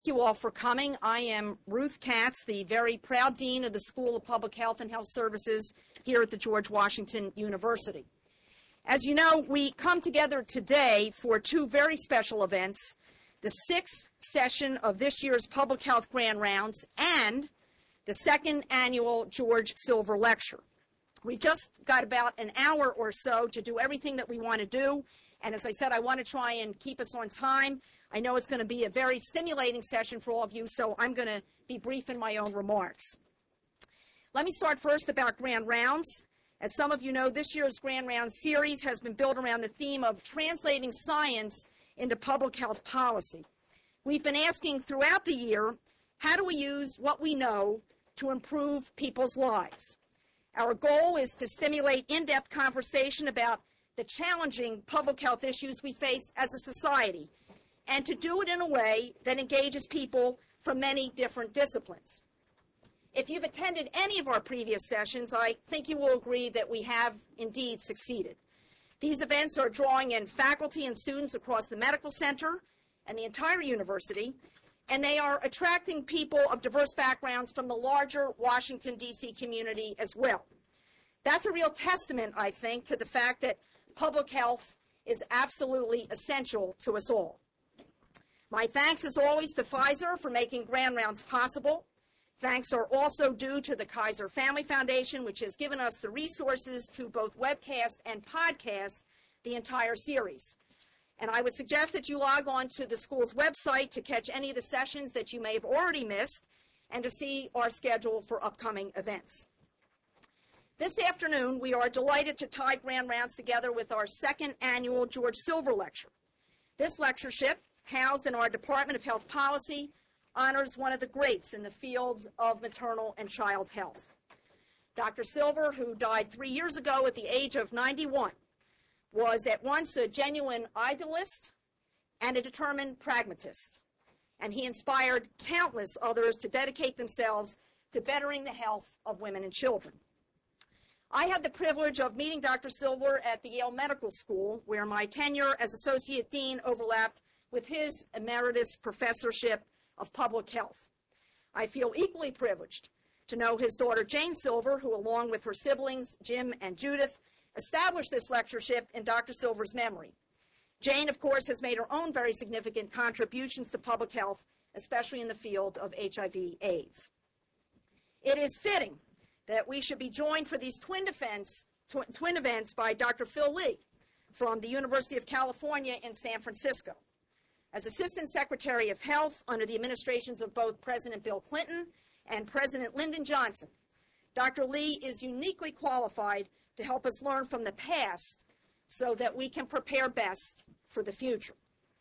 Thank you all for coming. I am Ruth Katz, the very proud dean of the School of Public Health and Health Services here at the George Washington University. As you know, we come together today for two very special events, the 6th session of this year's Public Health Grand Rounds and the 2nd annual George Silver Lecture. We've just got about an hour or so to do everything that we want to do, and as I said, I want to try and keep us on time. I know it's going to be a very stimulating session for all of you, so I'm going to be brief in my own remarks. Let me start first about Grand Rounds. As some of you know, this year's Grand Rounds series has been built around the theme of translating science into public health policy. We've been asking throughout the year, how do we use what we know to improve people's lives? Our goal is to stimulate in-depth conversation about the challenging public health issues we face as a society, and to do it in a way that engages people from many different disciplines. If you've attended any of our previous sessions, I think you will agree that we have indeed succeeded. These events are drawing in faculty and students across the medical center and the entire university, and they are attracting people of diverse backgrounds from the larger Washington, D.C. community as well. That's a real testament, I think, to the fact that public health is absolutely essential to us all. My thanks, as always, to Pfizer for making Grand Rounds possible. Thanks are also due to the Kaiser Family Foundation, which has given us the resources to both webcast and podcast the entire series. And I would suggest that you log on to the school's website to catch any of the sessions that you may have already missed and to see our schedule for upcoming events. This afternoon, we are delighted to tie Grand Rounds together with our 2nd annual George Silver Lecture. This lectureship, housed in our Department of Health Policy, honors one of the greats in the field of maternal and child health. Dr. Silver, who died 3 years ago at the age of 91, was at once a genuine idealist and a determined pragmatist, and he inspired countless others to dedicate themselves to bettering the health of women and children. I had the privilege of meeting Dr. Silver at the Yale Medical School, where my tenure as Associate Dean overlapped with his emeritus professorship of public health. I feel equally privileged to know his daughter Jane Silver, who along with her siblings Jim and Judith established this lectureship in Dr. Silver's memory. Jane, of course, has made her own very significant contributions to public health, especially in the field of HIV/AIDS. It is fitting that we should be joined for these twin events by Dr. Phil Lee from the University of California in San Francisco. As Assistant Secretary of Health under the administrations of both President Bill Clinton and President Lyndon Johnson, Dr. Lee is uniquely qualified to help us learn from the past so that we can prepare best for the future.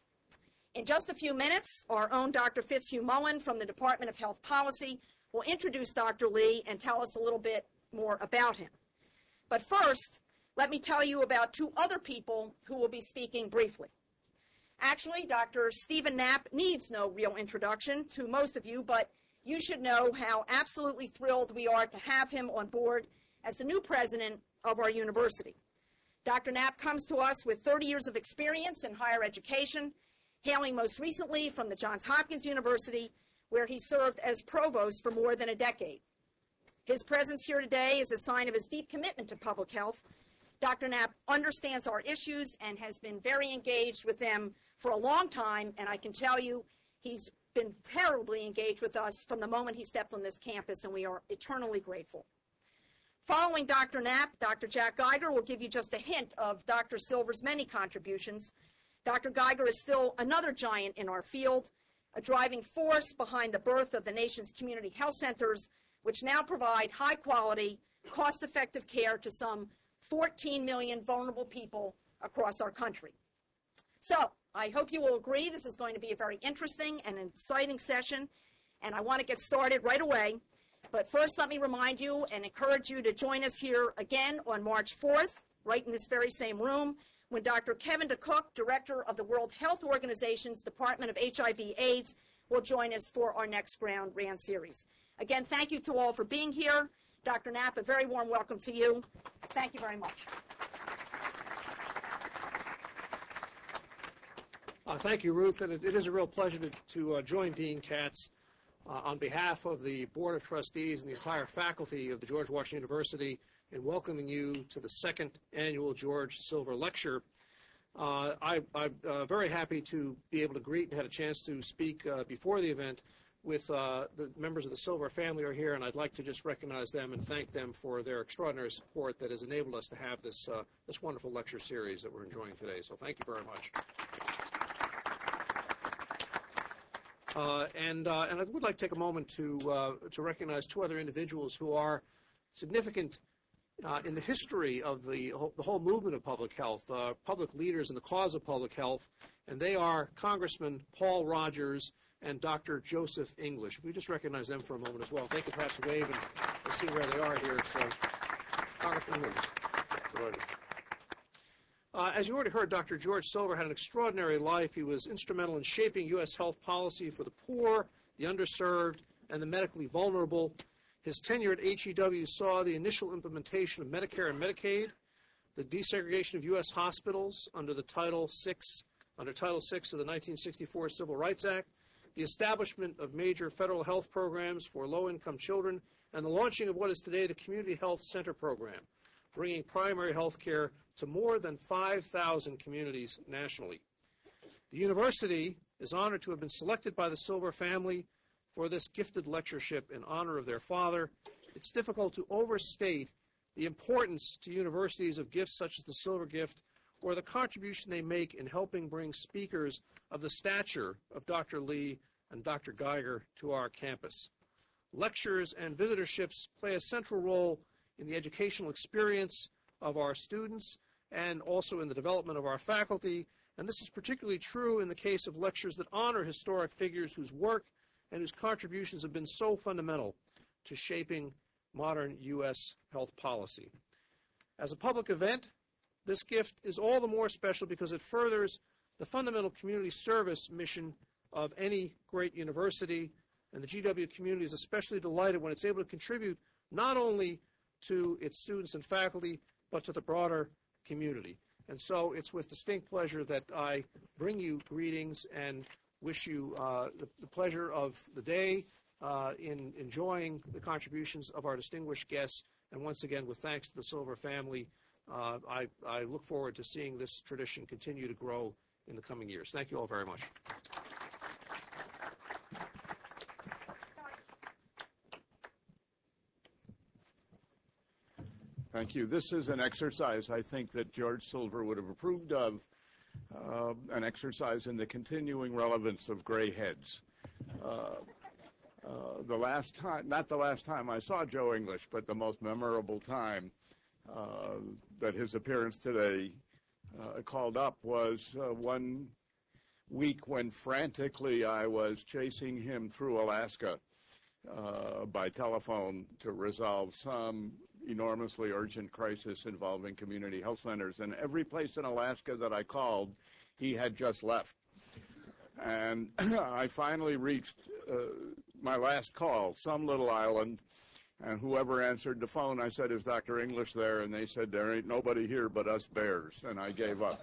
In just a few minutes, our own Dr. Fitzhugh Mullen from the Department of Health Policy will introduce Dr. Lee and tell us a little bit more about him. But first, let me tell you about two other people who will be speaking briefly. Actually, Dr. Stephen Knapp needs no real introduction to most of you, but you should know how absolutely thrilled we are to have him on board as the new president of our university. Dr. Knapp comes to us with 30 years of experience in higher education, hailing most recently from the Johns Hopkins University, where he served as provost for more than a decade. His presence here today is a sign of his deep commitment to public health. Dr. Knapp understands our issues and has been very engaged with them for a long time, and I can tell you he's been terribly engaged with us from the moment he stepped on this campus, and we are eternally grateful. Following Dr. Knapp, Dr. Jack Geiger will give you just a hint of Dr. Silver's many contributions. Dr. Geiger is still another giant in our field, a driving force behind the birth of the nation's community health centers, which now provide high-quality, cost-effective care to some 14 million vulnerable people across our country. So, I hope you will agree this is going to be a very interesting and exciting session, and I want to get started right away. But first, let me remind you and encourage you to join us here again on March 4th, right in this very same room, when Dr. Kevin DeCook, Director of the World Health Organization's Department of HIV/AIDS, will join us for our next Grand Round series. Again, thank you to all for being here. Dr. Knapp, a very warm welcome to you. Thank you very much. Thank you, Ruth, and it is a real pleasure to join Dean Katz on behalf of the Board of Trustees and the entire faculty of the George Washington University in welcoming you to the second annual George Silver Lecture. I'm very happy to be able to greet and had a chance to speak before the event with the members of the Silver family are here, and I'd like to just recognize them and thank them for their extraordinary support that has enabled us to have this wonderful lecture series that we're enjoying today. So thank you very much. And I would like to take a moment to recognize two other individuals who are significant in the history of the whole movement of public health, public leaders in the cause of public health, and they are Congressman Paul Rogers and Dr. Joseph English. If we just recognize them for a moment as well. They could perhaps wave and we'll see where they are here. So, Congressman English. As you already heard, Dr. George Silver had an extraordinary life. He was instrumental in shaping U.S. health policy for the poor, the underserved, and the medically vulnerable. His tenure at HEW saw the initial implementation of Medicare and Medicaid, the desegregation of U.S. hospitals under Title VI of the 1964 Civil Rights Act, the establishment of major federal health programs for low-income children, and the launching of what is today the Community Health Center program, bringing primary health care to more than 5,000 communities nationally. The university is honored to have been selected by the Silver family for this gifted lectureship in honor of their father. It's difficult to overstate the importance to universities of gifts such as the Silver Gift or the contribution they make in helping bring speakers of the stature of Dr. Lee and Dr. Geiger to our campus. Lectures and visitorships play a central role in the educational experience of our students and also in the development of our faculty, and this is particularly true in the case of lectures that honor historic figures whose work and whose contributions have been so fundamental to shaping modern U.S. health policy. As a public event, this gift is all the more special because it furthers the fundamental community service mission of any great university, and the GW community is especially delighted when it's able to contribute not only to its students and faculty, but to the broader community. And so it's with distinct pleasure that I bring you greetings and wish you the pleasure of the day in enjoying the contributions of our distinguished guests. And once again, with thanks to the Silver family, I look forward to seeing this tradition continue to grow in the coming years. Thank you all very much. Thank you. This is an exercise I think that George Silver would have approved of, an exercise in the continuing relevance of gray heads. The last time, not the last time I saw Joe English, but the most memorable time that his appearance today called up was one week when frantically I was chasing him through Alaska by telephone to resolve some enormously urgent crisis involving community health centers. And every place in Alaska that I called, he had just left. And I finally reached my last call, some little island, and whoever answered the phone, I said, "Is Dr. English there?" And they said, "There ain't nobody here but us bears," and I gave up.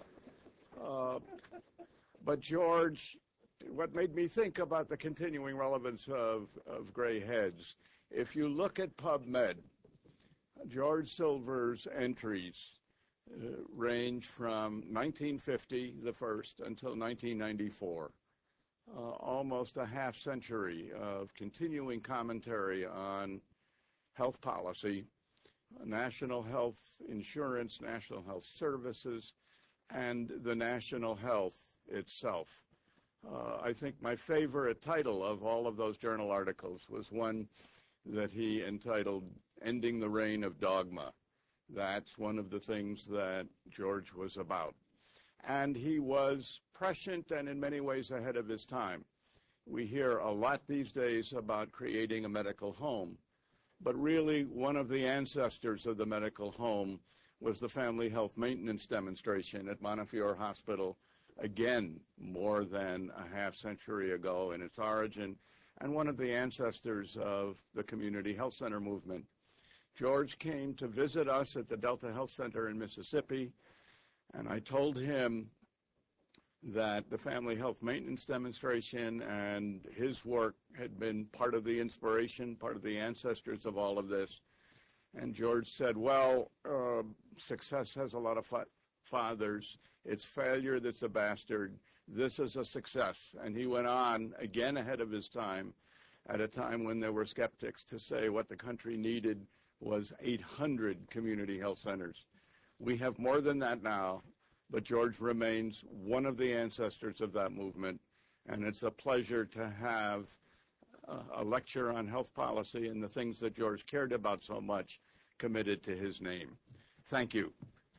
But George, what made me think about the continuing relevance of gray heads, if you look at PubMed, George Silver's entries range from 1950, the first, until 1994. Almost a half century of continuing commentary on health policy, national health insurance, national health services, and the national health itself. I think my favorite title of all of those journal articles was one that he entitled "Ending the Reign of Dogma." That's one of the things that George was about. And he was prescient and in many ways ahead of his time. We hear a lot these days about creating a medical home, but really one of the ancestors of the medical home was the family health maintenance demonstration at Montefiore Hospital, again, more than a half century ago in its origin, and one of the ancestors of the community health center movement. George came to visit us at the Delta Health Center in Mississippi, and I told him that the family health maintenance demonstration and his work had been part of the inspiration, part of the ancestors of all of this. And George said, well, success has a lot of fathers. It's failure that's a bastard. This is a success. And he went on, again ahead of his time, at a time when there were skeptics, to say what the country needed was 800 community health centers. We have more than that now, but George remains one of the ancestors of that movement, and it's a pleasure to have a lecture on health policy and the things that George cared about so much committed to his name. Thank you.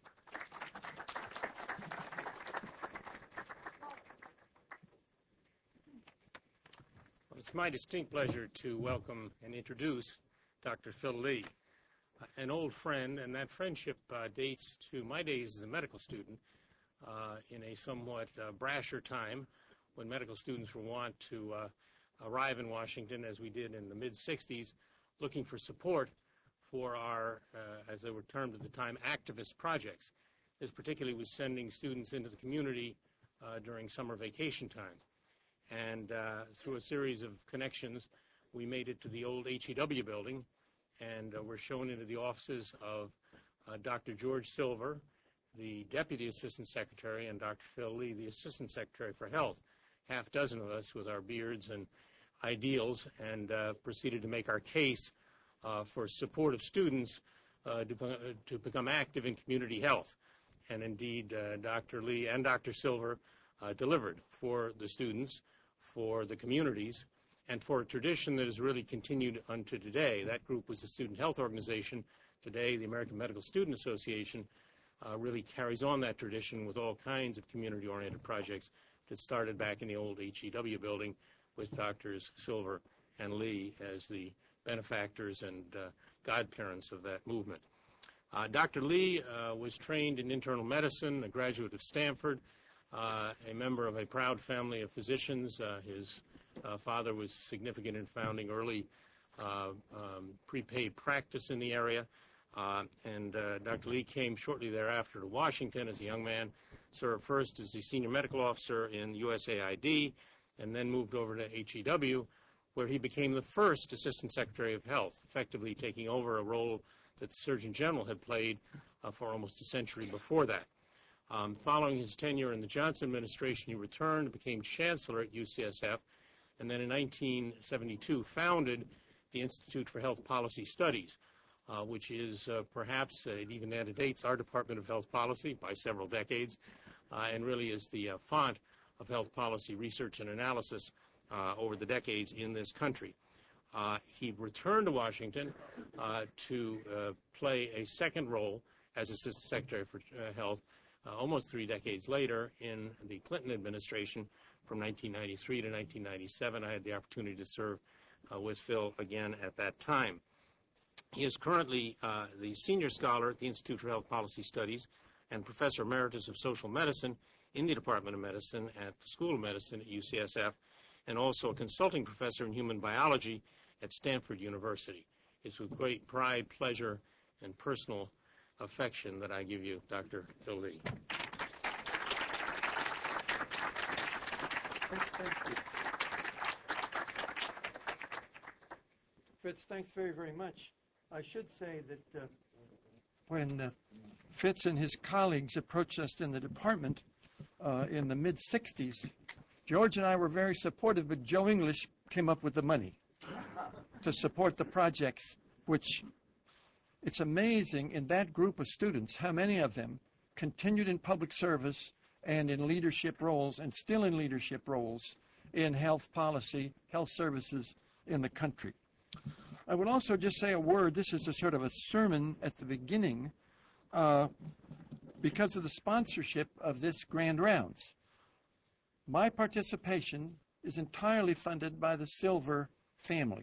Well, it's my distinct pleasure to welcome and introduce Dr. Phil Lee, an old friend, and that friendship dates to my days as a medical student in a somewhat brasher time when medical students were wont to arrive in Washington, as we did in the mid-'60s, looking for support for our, as they were termed at the time, activist projects. This particularly was sending students into the community during summer vacation time. And through a series of connections, we made it to the old HEW building, and were shown into the offices of Dr. George Silver, the Deputy Assistant Secretary, and Dr. Phil Lee, the Assistant Secretary for Health, half dozen of us with our beards and ideals, and proceeded to make our case for support of students to become active in community health. And indeed, Dr. Lee and Dr. Silver delivered for the students, for the communities, and for a tradition that has really continued unto today. That group was a student health organization. Today, the American Medical Student Association really carries on that tradition with all kinds of community-oriented projects that started back in the old HEW building with Drs. Silver and Lee as the benefactors and godparents of that movement. Dr. Lee was trained in internal medicine, a graduate of Stanford, a member of a proud family of physicians. His father was significant in founding early prepaid practice in the area. And Dr. Lee came shortly thereafter to Washington as a young man, served first as the senior medical officer in USAID, and then moved over to HEW, where he became the first Assistant Secretary of Health, effectively taking over a role that the Surgeon General had played for almost a century before that. Following his tenure in the Johnson administration, he returned and became Chancellor at UCSF, and then in 1972 founded the Institute for Health Policy Studies, which is perhaps, it even antedates our Department of Health Policy by several decades, and really is the font of health policy research and analysis over the decades in this country. He returned to Washington to play a second role as Assistant Secretary for Health almost 3 decades later in the Clinton administration from 1993 to 1997. I had the opportunity to serve with Phil again at that time. He is currently the senior scholar at the Institute for Health Policy Studies and Professor Emeritus of Social Medicine in the Department of Medicine at the School of Medicine at UCSF, and also a consulting professor in human biology at Stanford University. It's with great pride, pleasure, and personal affection that I give you Dr. Phil Lee. Thank you. Fitz, thanks very, very much. I should say that when Fitz and his colleagues approached us in the department in the mid-'60s, George and I were very supportive, but Joe English came up with the money to support the projects, which it's amazing in that group of students how many of them continued in public service and in leadership roles, and still in leadership roles in health policy, health services in the country. I would also just say a word. This is a sort of a sermon at the beginning because of the sponsorship of this Grand Rounds. My participation is entirely funded by the Silver family.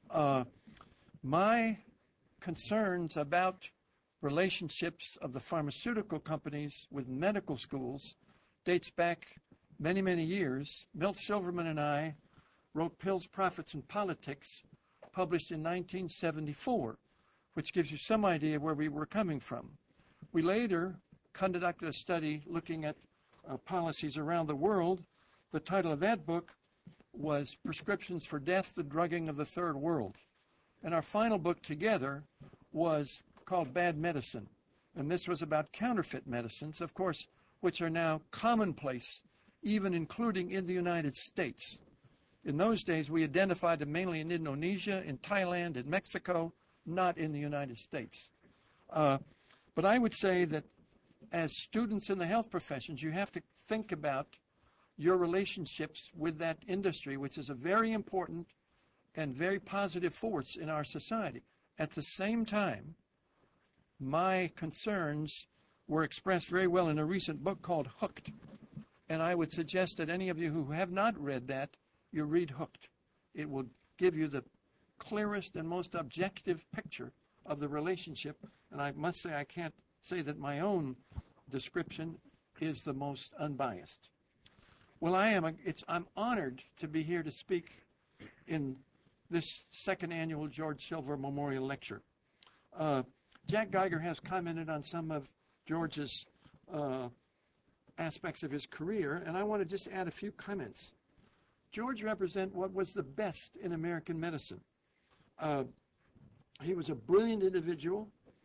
My concerns about relationships of the pharmaceutical companies with medical schools dates back many, many years. Milt Silverman and I wrote Pills, Profits, and Politics, published in 1974, which gives you some idea where we were coming from. We later conducted a study looking at policies around the world. The title of that book was Prescriptions for Death, the Drugging of the Third World. And our final book together was called Bad Medicine. And this was about counterfeit medicines, of course, which are now commonplace, even including in the United States. In those days, we identified them mainly in Indonesia, in Thailand, in Mexico, not in the United States. But I would say that as students in the health professions, you have to think about your relationships with that industry, which is a very important and very positive force in our society. At the same time, my concerns were expressed very well in a recent book called Hooked. And I would suggest that any of you who have not read that, you read Hooked. It will give you the clearest and most objective picture of the relationship. And I must say, I can't say that my own description is the most unbiased. Well, I'm honored to be here to speak in this second annual George Silver Memorial Lecture. Jack Geiger has commented on some of George's aspects of his career, and I want to just add a few comments. George represented what was the best in American medicine. He was a brilliant individual.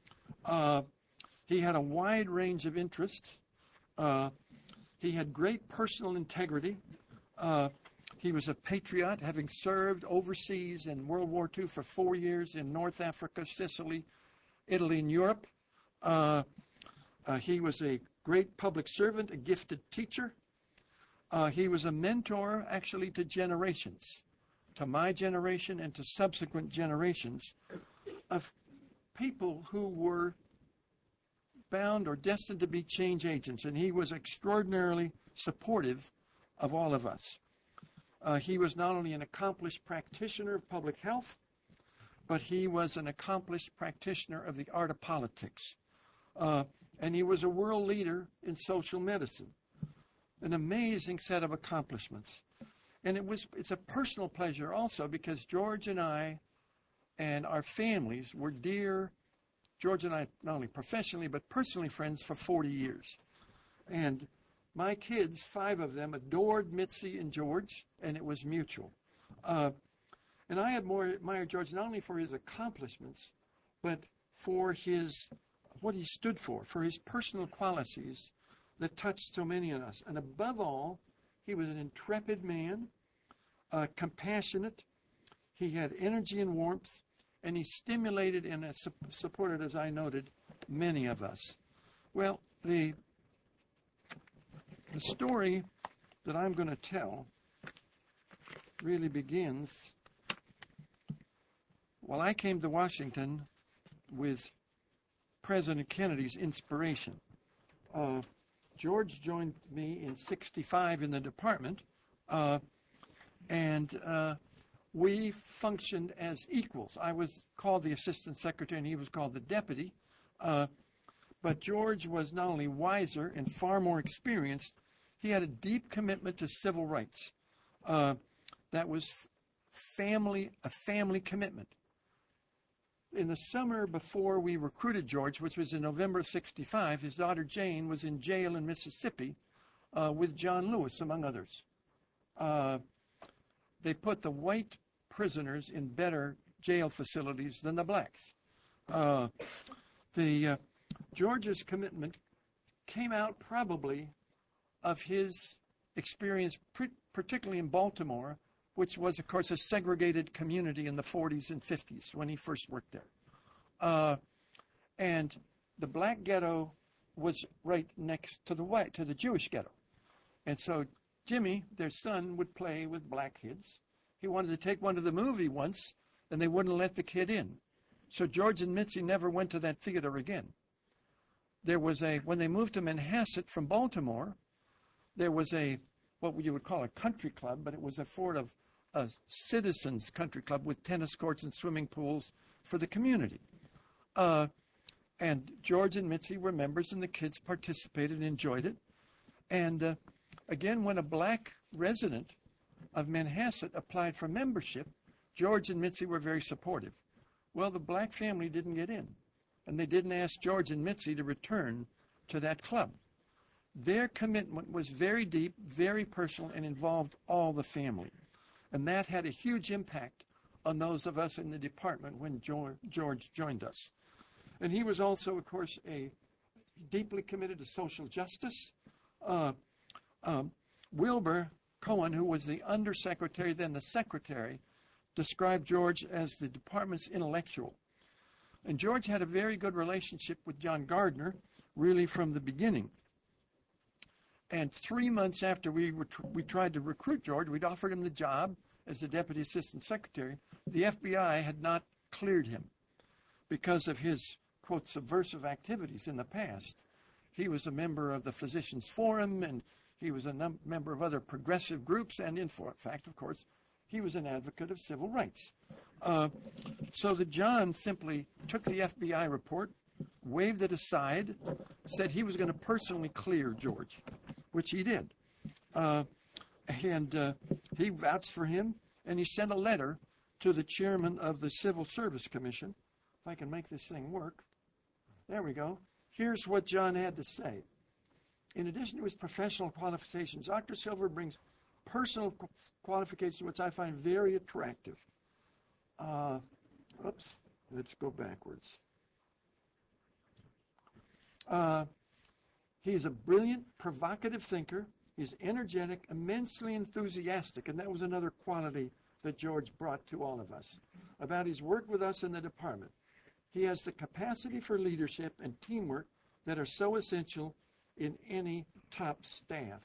He had a wide range of interests. He had great personal integrity. He was a patriot, having served overseas in World War II for 4 years in North Africa, Sicily, Italy, and Europe. He was a great public servant, a gifted teacher. He was a mentor, actually, to generations, to my generation and to subsequent generations of people who were bound or destined to be change agents, and he was extraordinarily supportive of all of us. He was not only an accomplished practitioner of public health, but he was an accomplished practitioner of the art of politics. And he was a world leader in social medicine. An amazing set of accomplishments. And it's a personal pleasure also, because George and I and our families were dear. George and I, not only professionally, but personally friends for 40 years. And my kids, 5 of them, adored Mitzi and George, and it was mutual. And I admired George not only for his accomplishments, but for what he stood for his personal qualities that touched so many of us. And above all, he was an intrepid man, compassionate. He had energy and warmth, and he stimulated and supported, as I noted, many of us. Well, the story that I'm going to tell really begins. Well, I came to Washington with President Kennedy's inspiration. George joined me in '65 in the department, and we functioned as equals. I was called the assistant secretary, and he was called the deputy. But George was not only wiser and far more experienced, he had a deep commitment to civil rights. That was a family commitment. In the summer before we recruited George, which was in November of '65, his daughter Jane was in jail in Mississippi with John Lewis, among others. They put the white prisoners in better jail facilities than the blacks. George's commitment came out probably of his experience, particularly in Baltimore, which was, of course, a segregated community in the 40s and 50s when he first worked there. And the black ghetto was right next to the Jewish ghetto. And so Jimmy, their son, would play with black kids. He wanted to take one to the movie once, and they wouldn't let the kid in. So George and Mitzi never went to that theater again. When they moved to Manhasset from Baltimore, there was what you would call a country club, but it was a sort of a citizens country club with tennis courts and swimming pools for the community. And George and Mitzi were members, and the kids participated and enjoyed it. And again, when a black resident of Manhasset applied for membership, George and Mitzi were very supportive. Well, the black family didn't get in, and they didn't ask George and Mitzi to return to that club. their commitment was very deep, very personal, and involved all the family. And that had a huge impact on those of us in the department when George joined us. And he was also, of course, deeply committed to social justice. Wilbur Cohen, who was the undersecretary, then the secretary, described George as the department's intellectual. And George had a very good relationship with John Gardner, really from the beginning. And 3 months after we tried to recruit George, we'd offered him the job as the deputy assistant secretary. The FBI had not cleared him because of his, quote, subversive activities in the past. He was a member of the Physicians Forum, and he was a member of other progressive groups, and in fact, of course, he was an advocate of civil rights. So that John simply took the FBI report, waved it aside, said he was going to personally clear George, which he did. He vouched for him, and he sent a letter to the chairman of the Civil Service Commission. If I can make this thing work. There we go. Here's what John had to say. In addition to his professional qualifications, Dr. Silver brings personal qualifications, which I find very attractive. Oops, let's go backwards. He's a brilliant, provocative thinker. He's energetic, immensely enthusiastic, and that was another quality that George brought to all of us. About his work with us in the department, he has the capacity for leadership and teamwork that are so essential in any top staff.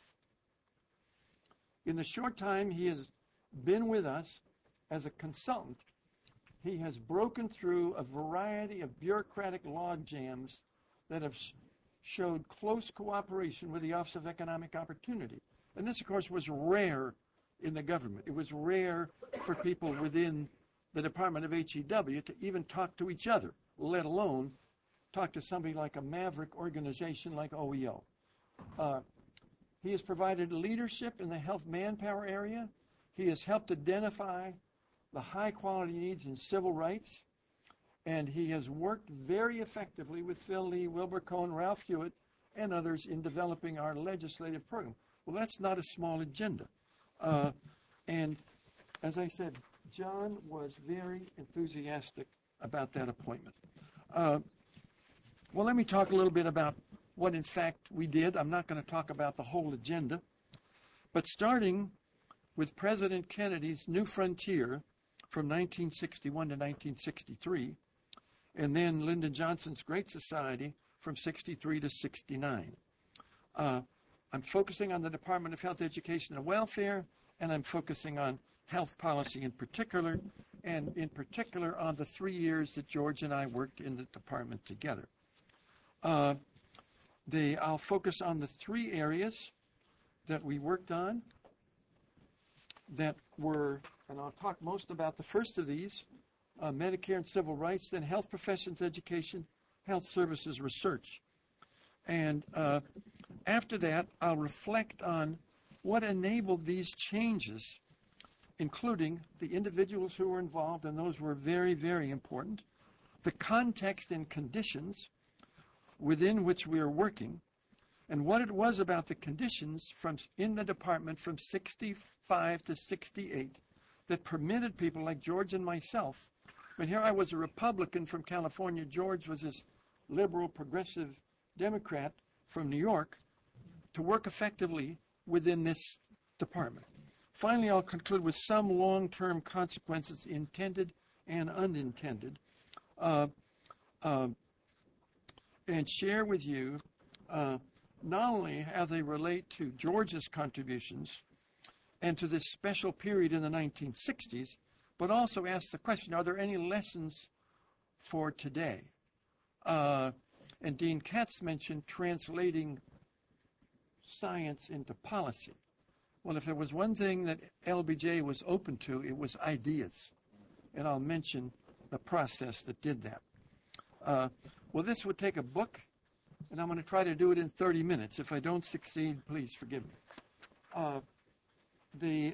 In the short time he has been with us as a consultant, he has broken through a variety of bureaucratic log jams that have showed close cooperation with the Office of Economic Opportunity. And this, of course, was rare in the government. It was rare for people within the Department of HEW to even talk to each other, let alone talk to somebody like a maverick organization like OEO. He has provided leadership in the health manpower area. He has helped identify the high-quality needs in civil rights. And he has worked very effectively with Phil Lee, Wilbur Cohen, Ralph Hewitt, and others in developing our legislative program. Well, that's not a small agenda. And as I said, John was very enthusiastic about that appointment. Well, let me talk a little bit about what, in fact, we did. I'm not going to talk about the whole agenda. But starting with President Kennedy's New Frontier from 1961 to 1963, and then Lyndon Johnson's Great Society from 63 to 69. I'm focusing on the Department of Health, Education, and Welfare, and I'm focusing on health policy in particular, and in particular on the 3 years that George and I worked in the department together. I'll focus on the 3 areas that we worked on that were, and I'll talk most about the first of these, Medicare and civil rights, then health professions education, health services research. And after that, I'll reflect on what enabled these changes, including the individuals who were involved, and those were very, very important, the context and conditions within which we are working, and what it was about the conditions in the department from 65 to 68 that permitted people like George and myself. And here I was a Republican from California. George was this liberal, progressive Democrat from New York, to work effectively within this department. Finally, I'll conclude with some long-term consequences, intended and unintended, and share with you not only how they relate to George's contributions and to this special period in the 1960s, but also ask the question, are there any lessons for today? And Dean Katz mentioned translating science into policy. Well, if there was one thing that LBJ was open to, it was ideas. And I'll mention the process that did that. Well, this would take a book, and I'm going to try to do it in 30 minutes. If I don't succeed, please forgive me.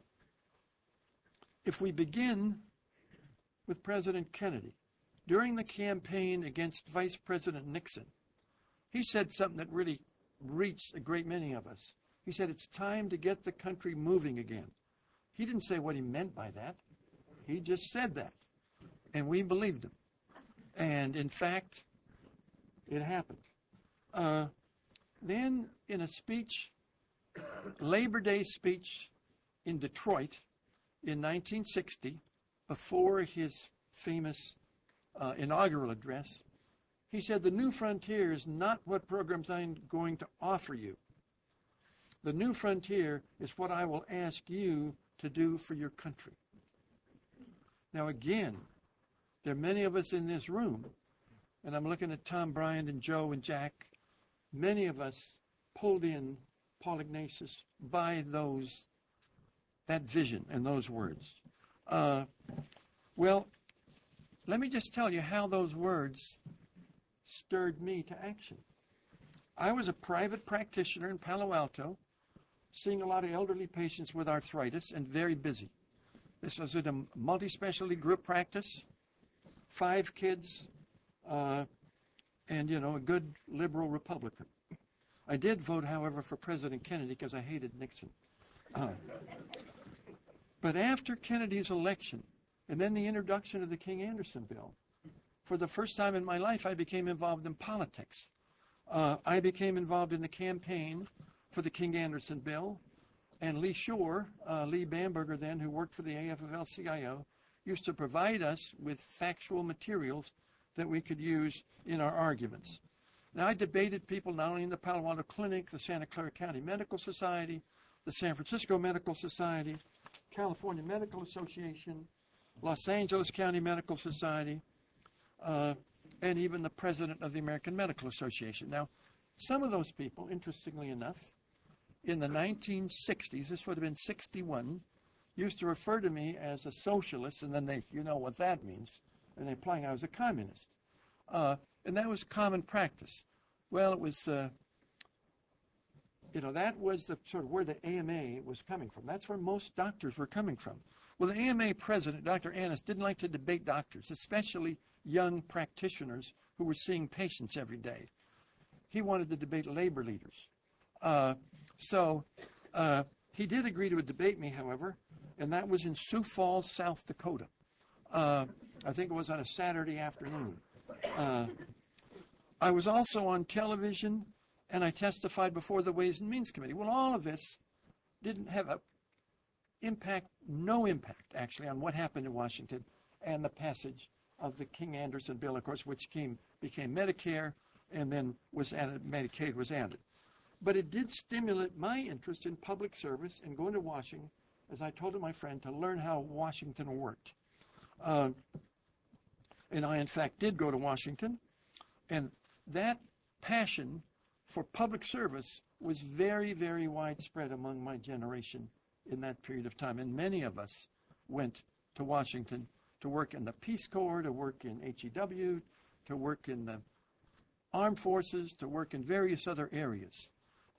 If we begin with President Kennedy, during the campaign against Vice President Nixon, he said something that really reached a great many of us. He said, it's time to get the country moving again. He didn't say what he meant by that. He just said that. And we believed him. And in fact, it happened. Then in a speech, Labor Day speech in Detroit in 1960, before his famous inaugural address, he said, the new frontier is not what programs I'm going to offer you. The new frontier is what I will ask you to do for your country. Now again, there are many of us in this room, and I'm looking at Tom Bryant and Joe and Jack, many of us pulled in Paul Ignatius by that vision and those words. Well, let me just tell you how those words stirred me to action. I was a private practitioner in Palo Alto, seeing a lot of elderly patients with arthritis and very busy. This was at a multi-specialty group practice, 5 kids, and, a good liberal Republican. I did vote, however, for President Kennedy because I hated Nixon. But after Kennedy's election, and then the introduction of the King-Anderson bill, for the first time in my life, I became involved in politics. I became involved in the campaign for the King-Anderson bill, and Lee Shore, Lee Bamberger then, who worked for the AFL-CIO, used to provide us with factual materials that we could use in our arguments. Now, I debated people not only in the Palo Alto Clinic, the Santa Clara County Medical Society, the San Francisco Medical Society, California Medical Association, Los Angeles County Medical Society, and even the president of the American Medical Association. Now, some of those people, interestingly enough, in the 1960s, this would have been 61, used to refer to me as a socialist, and then you know what that means, and they're implying I was a communist. And that was common practice. Well, it was, that was the sort of where the AMA was coming from. That's where most doctors were coming from. Well, the AMA president, Dr. Annis, didn't like to debate doctors, especially young practitioners who were seeing patients every day. He wanted to debate labor leaders. So he did agree to debate me, however, and that was in Sioux Falls, South Dakota. I think it was on a Saturday afternoon. I was also on television, and I testified before the Ways and Means Committee. Well, all of this didn't have no impact, actually, on what happened in Washington and the passage of the King-Anderson bill, of course, which became Medicare, and then was added, Medicaid was added. But it did stimulate my interest in public service and going to Washington, as I told my friend, to learn how Washington worked. And I, in fact, did go to Washington, and that passion for public service was very, very widespread among my generation in that period of time. And many of us went to Washington to work in the Peace Corps, to work in HEW, to work in the armed forces, to work in various other areas.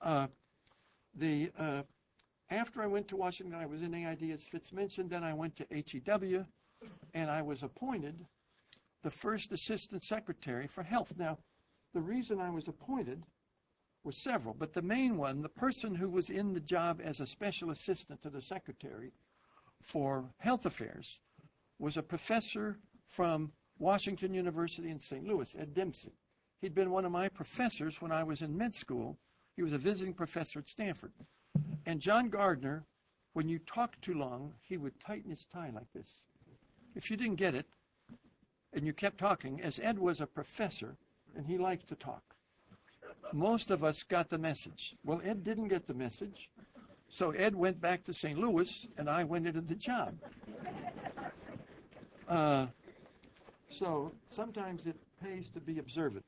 After I went to Washington, I was in AID, as Fitz mentioned. Then I went to HEW, and I was appointed the first Assistant Secretary for Health. Now, the reason I was appointed were several, but the main one, the person who was in the job as a special assistant to the Secretary for Health Affairs, was a professor from Washington University in St. Louis, Ed Dempsey. He'd been one of my professors when I was in med school. He was a visiting professor at Stanford. And John Gardner, when you talked too long, he would tighten his tie like this. If you didn't get it, and you kept talking, as Ed was a professor, and he liked to talk, most of us got the message. Well, Ed didn't get the message, so Ed went back to St. Louis, and I went into the job. So sometimes it pays to be observant.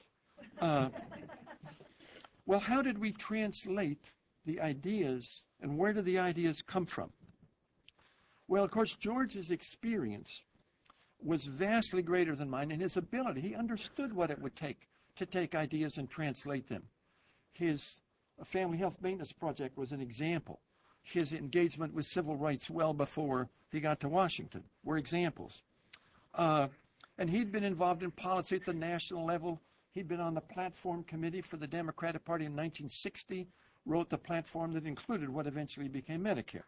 Well, how did we translate the ideas, and where do the ideas come from? Well, of course, George's experience was vastly greater than mine in his ability. He understood what it would take to take ideas and translate them. His Family Health Maintenance Project was an example. His engagement with civil rights well before he got to Washington were examples. And he'd been involved in policy at the national level He'd been on the platform committee for the Democratic Party in 1960, wrote the platform that included what eventually became Medicare.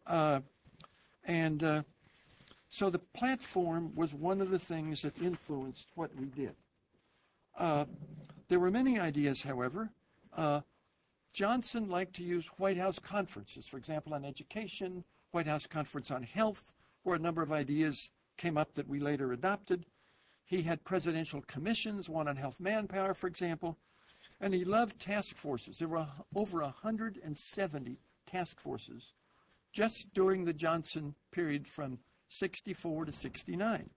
So the platform was one of the things that influenced what we did. There were many ideas, however. Johnson liked to use White House conferences, for example, on education, White House conference on health, where a number of ideas came up that we later adopted. He had presidential commissions, one on health manpower, for example, and he loved task forces. There were over 170 task forces just during the Johnson period from 64 to 69.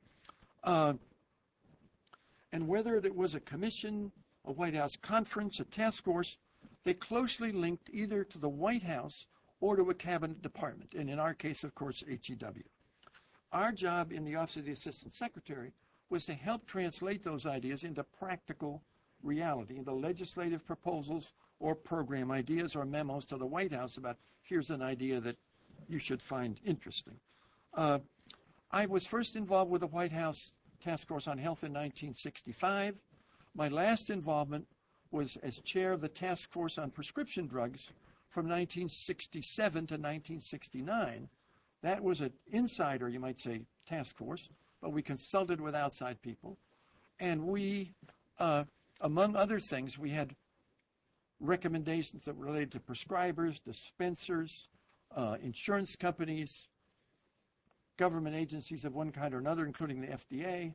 And whether it was a commission, a White House conference, a task force, they closely linked either to the White House or to a cabinet department, and in our case, of course, HEW. Our job in the Office of the Assistant Secretary was to help translate those ideas into practical reality, into legislative proposals or program ideas or memos to the White House about, here's an idea that you should find interesting. I was first involved with the White House Task Force on Health in 1965. My last involvement was as chair of the Task Force on Prescription Drugs from 1967 to 1969. That was an insider, you might say, task force, but we consulted with outside people. And we, among other things, we had recommendations that related to prescribers, dispensers, insurance companies, government agencies of one kind or another, including the FDA.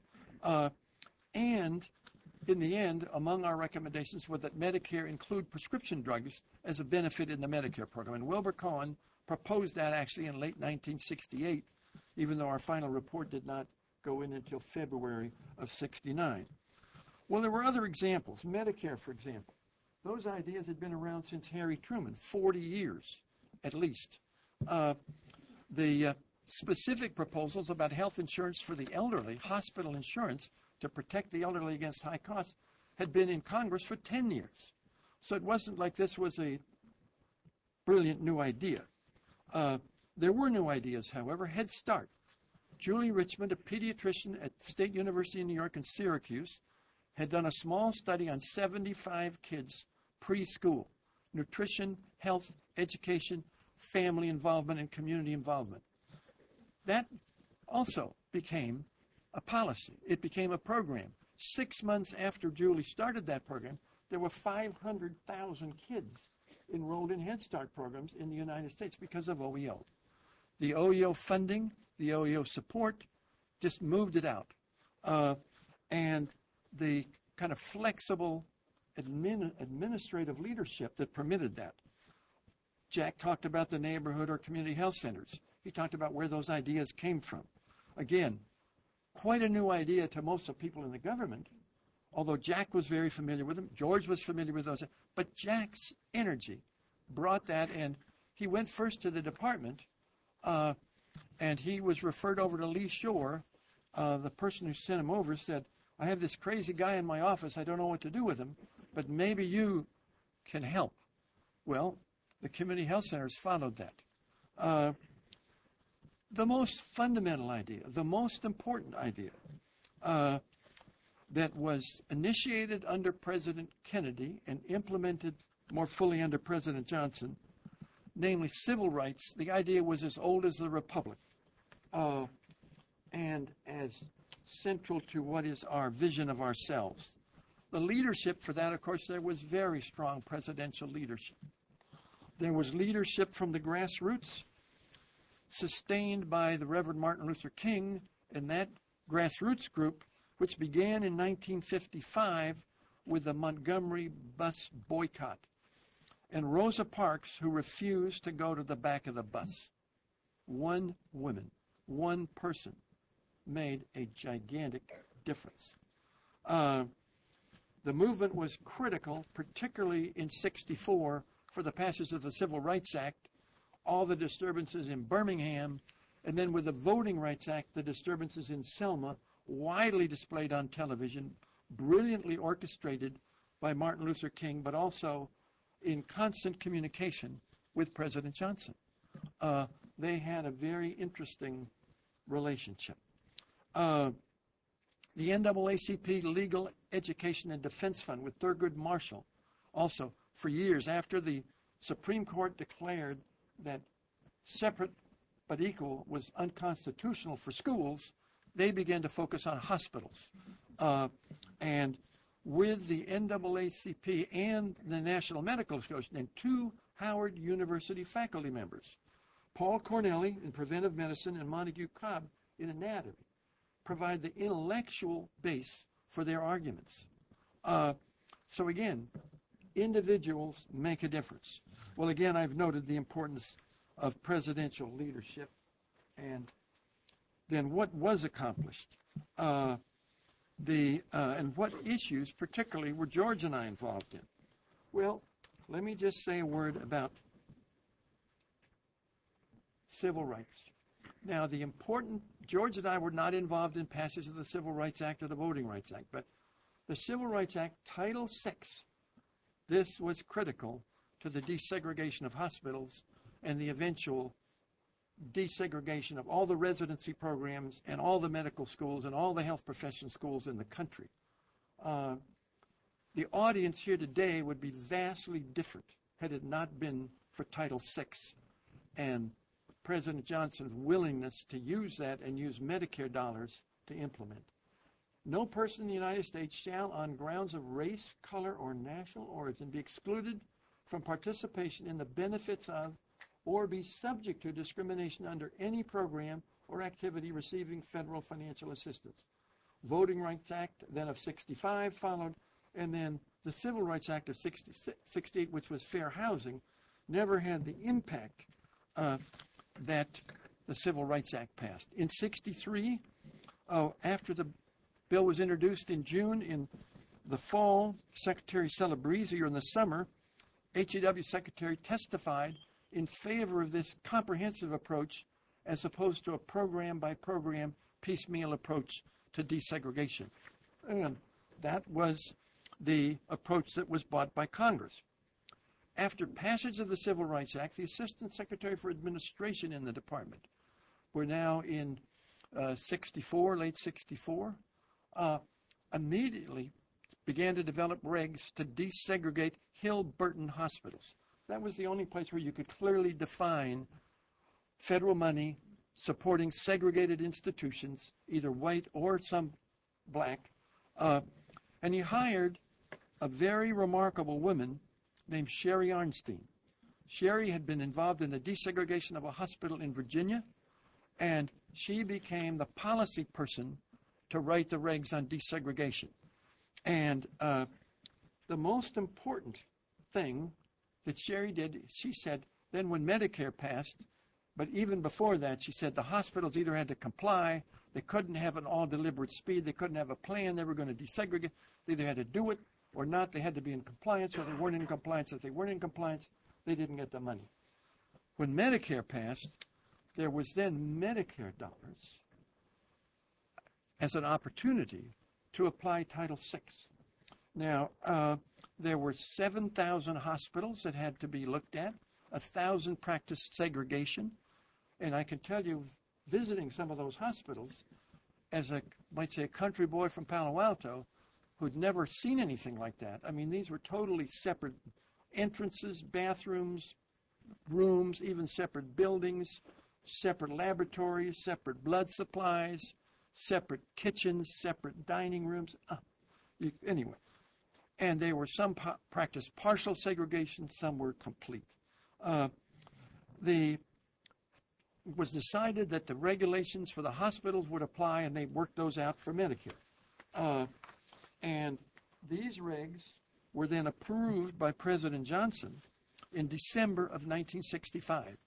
And in the end, among our recommendations was that Medicare include prescription drugs as a benefit in the Medicare program. And Wilbur Cohen proposed that actually in late 1968, even though our final report did not go in until February of 69. Well, there were other examples. Medicare, for example. Those ideas had been around since Harry Truman, 40 years at least. The specific proposals about health insurance for the elderly, hospital insurance to protect the elderly against high costs, had been in Congress for 10 years. So it wasn't like this was a brilliant new idea. There were new ideas, however. Head Start. Julie Richmond, a pediatrician at State University in New York and Syracuse, had done a small study on 75 kids preschool, nutrition, health, education, family involvement, and community involvement. That also became a policy. It became a program. 6 months after Julie started that program, there were 500,000 kids enrolled in Head Start programs in the United States because of OEO. The OEO funding, the OEO support, just moved it out. And the kind of flexible administrative leadership that permitted that. Jack talked about the neighborhood or community health centers. He talked about where those ideas came from. Again, quite a new idea to most of the people in the government, although Jack was very familiar with them. George was familiar with those. But Jack's energy brought that, and he went first to the department, and he was referred over to Lee Shore. The person who sent him over said, I have this crazy guy in my office. I don't know what to do with him, but maybe you can help. Well, the community health centers followed that. The most fundamental idea, the most important idea that was initiated under President Kennedy and implemented more fully under President Johnson, namely civil rights, the idea was as old as the Republic and as central to what is our vision of ourselves. The leadership for that, of course, there was very strong presidential leadership. There was leadership from the grassroots, sustained by the Reverend Martin Luther King and that grassroots group, which began in 1955 with the Montgomery bus boycott, and Rosa Parks, who refused to go to the back of the bus. One woman, one person made a gigantic difference. The movement was critical, particularly in '64, for the passage of the Civil Rights Act, all the disturbances in Birmingham, and then with the Voting Rights Act, the disturbances in Selma, widely displayed on television, brilliantly orchestrated by Martin Luther King, but also in constant communication with President Johnson. They had a very interesting relationship. The NAACP Legal Education and Defense Fund with Thurgood Marshall, also for years after the Supreme Court declared that separate but equal was unconstitutional for schools, they began to focus on hospitals. And with the NAACP and the National Medical Association and 2 Howard University faculty members, Paul Corneli in preventive medicine and Montague Cobb in anatomy, provide the intellectual base for their arguments. So again, individuals make a difference. Well, again, I've noted the importance of presidential leadership, and then what was accomplished, and what issues particularly were George and I involved in. Well, let me just say a word about civil rights. Now, George and I were not involved in passage of the Civil Rights Act or the Voting Rights Act, but the Civil Rights Act, Title VI, this was critical to the desegregation of hospitals and the eventual desegregation of all the residency programs and all the medical schools and all the health profession schools in the country. The audience here today would be vastly different had it not been for Title VI and President Johnson's willingness to use that and use Medicare dollars to implement. No person in the United States shall, on grounds of race, color, or national origin, be excluded from participation in the benefits of or be subject to discrimination under any program or activity receiving federal financial assistance. Voting Rights Act then of 65 followed, and then the Civil Rights Act of 68, which was fair housing, never had the impact that the Civil Rights Act passed. In 63, after the bill was introduced in June, in the fall, Secretary Celebrezze, or in the summer, HEW Secretary testified in favor of this comprehensive approach as opposed to a program-by-program piecemeal approach to desegregation. And that was the approach that was bought by Congress. After passage of the Civil Rights Act, the Assistant Secretary for Administration in the department, we're now in 64, late 64, immediately began to develop regs to desegregate Hill-Burton hospitals. That was the only place where you could clearly define federal money supporting segregated institutions, either white or some black. And he hired a very remarkable woman named Sherry Arnstein. Sherry had been involved in the desegregation of a hospital in Virginia, and she became the policy person to write the regs on desegregation. And the most important thing that Sherry did, she said, then when Medicare passed, but even before that, she said the hospitals either had to comply, they couldn't have an all deliberate speed, they couldn't have a plan, they were going to desegregate, they either had to do it or not, they had to be in compliance, or they weren't in compliance. If they weren't in compliance, they didn't get the money. When Medicare passed, there was then Medicare dollars as an opportunity to apply Title VI. Now, there were 7,000 hospitals that had to be looked at, 1,000 practiced segregation, and I can tell you, visiting some of those hospitals, as might say, a country boy from Palo Alto, who'd never seen anything like that. I mean, these were totally separate entrances, bathrooms, rooms, even separate buildings, separate laboratories, separate blood supplies, separate kitchens, separate dining rooms. Anyway, and they were some practiced partial segregation, some were complete. It was decided that the regulations for the hospitals would apply, and they worked those out for Medicare. And these regs were then approved by President Johnson in December of 1965.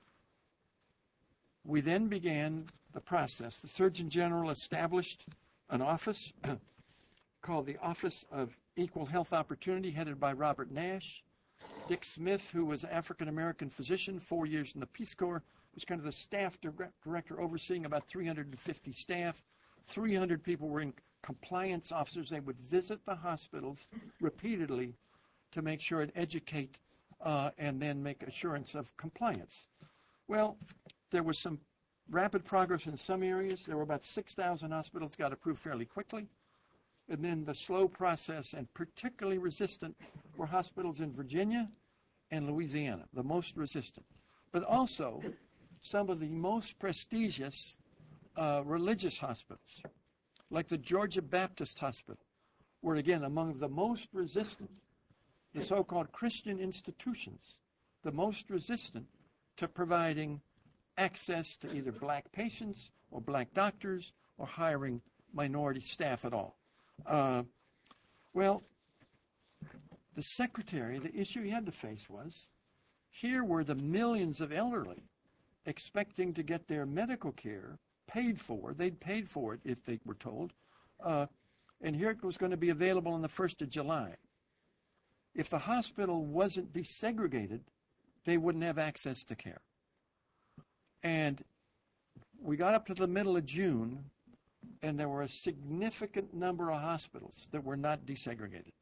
We then began the process. The Surgeon General established an office called the Office of Equal Health Opportunity, headed by Robert Nash. Dick Smith, who was an African-American physician, 4 years in the Peace Corps, was kind of the staff director overseeing about 350 staff. 300 people were in compliance officers. They would visit the hospitals repeatedly to make sure and educate and then make assurance of compliance. Well, there was some rapid progress in some areas. There were about 6,000 hospitals got approved fairly quickly. And then the slow process, and particularly resistant, were hospitals in Virginia and Louisiana, the most resistant. But also some of the most prestigious religious hospitals, like the Georgia Baptist Hospital, were again among the most resistant, the so-called Christian institutions, the most resistant to providing access to either black patients or black doctors or hiring minority staff at all. Well, the secretary, the issue he had to face was, here were the millions of elderly expecting to get their medical care paid for. They'd paid for it if they were told. And here it was going to be available on the 1st of July. If the hospital wasn't desegregated, they wouldn't have access to care. And we got up to the middle of June, and there were a significant number of hospitals that were not desegregated.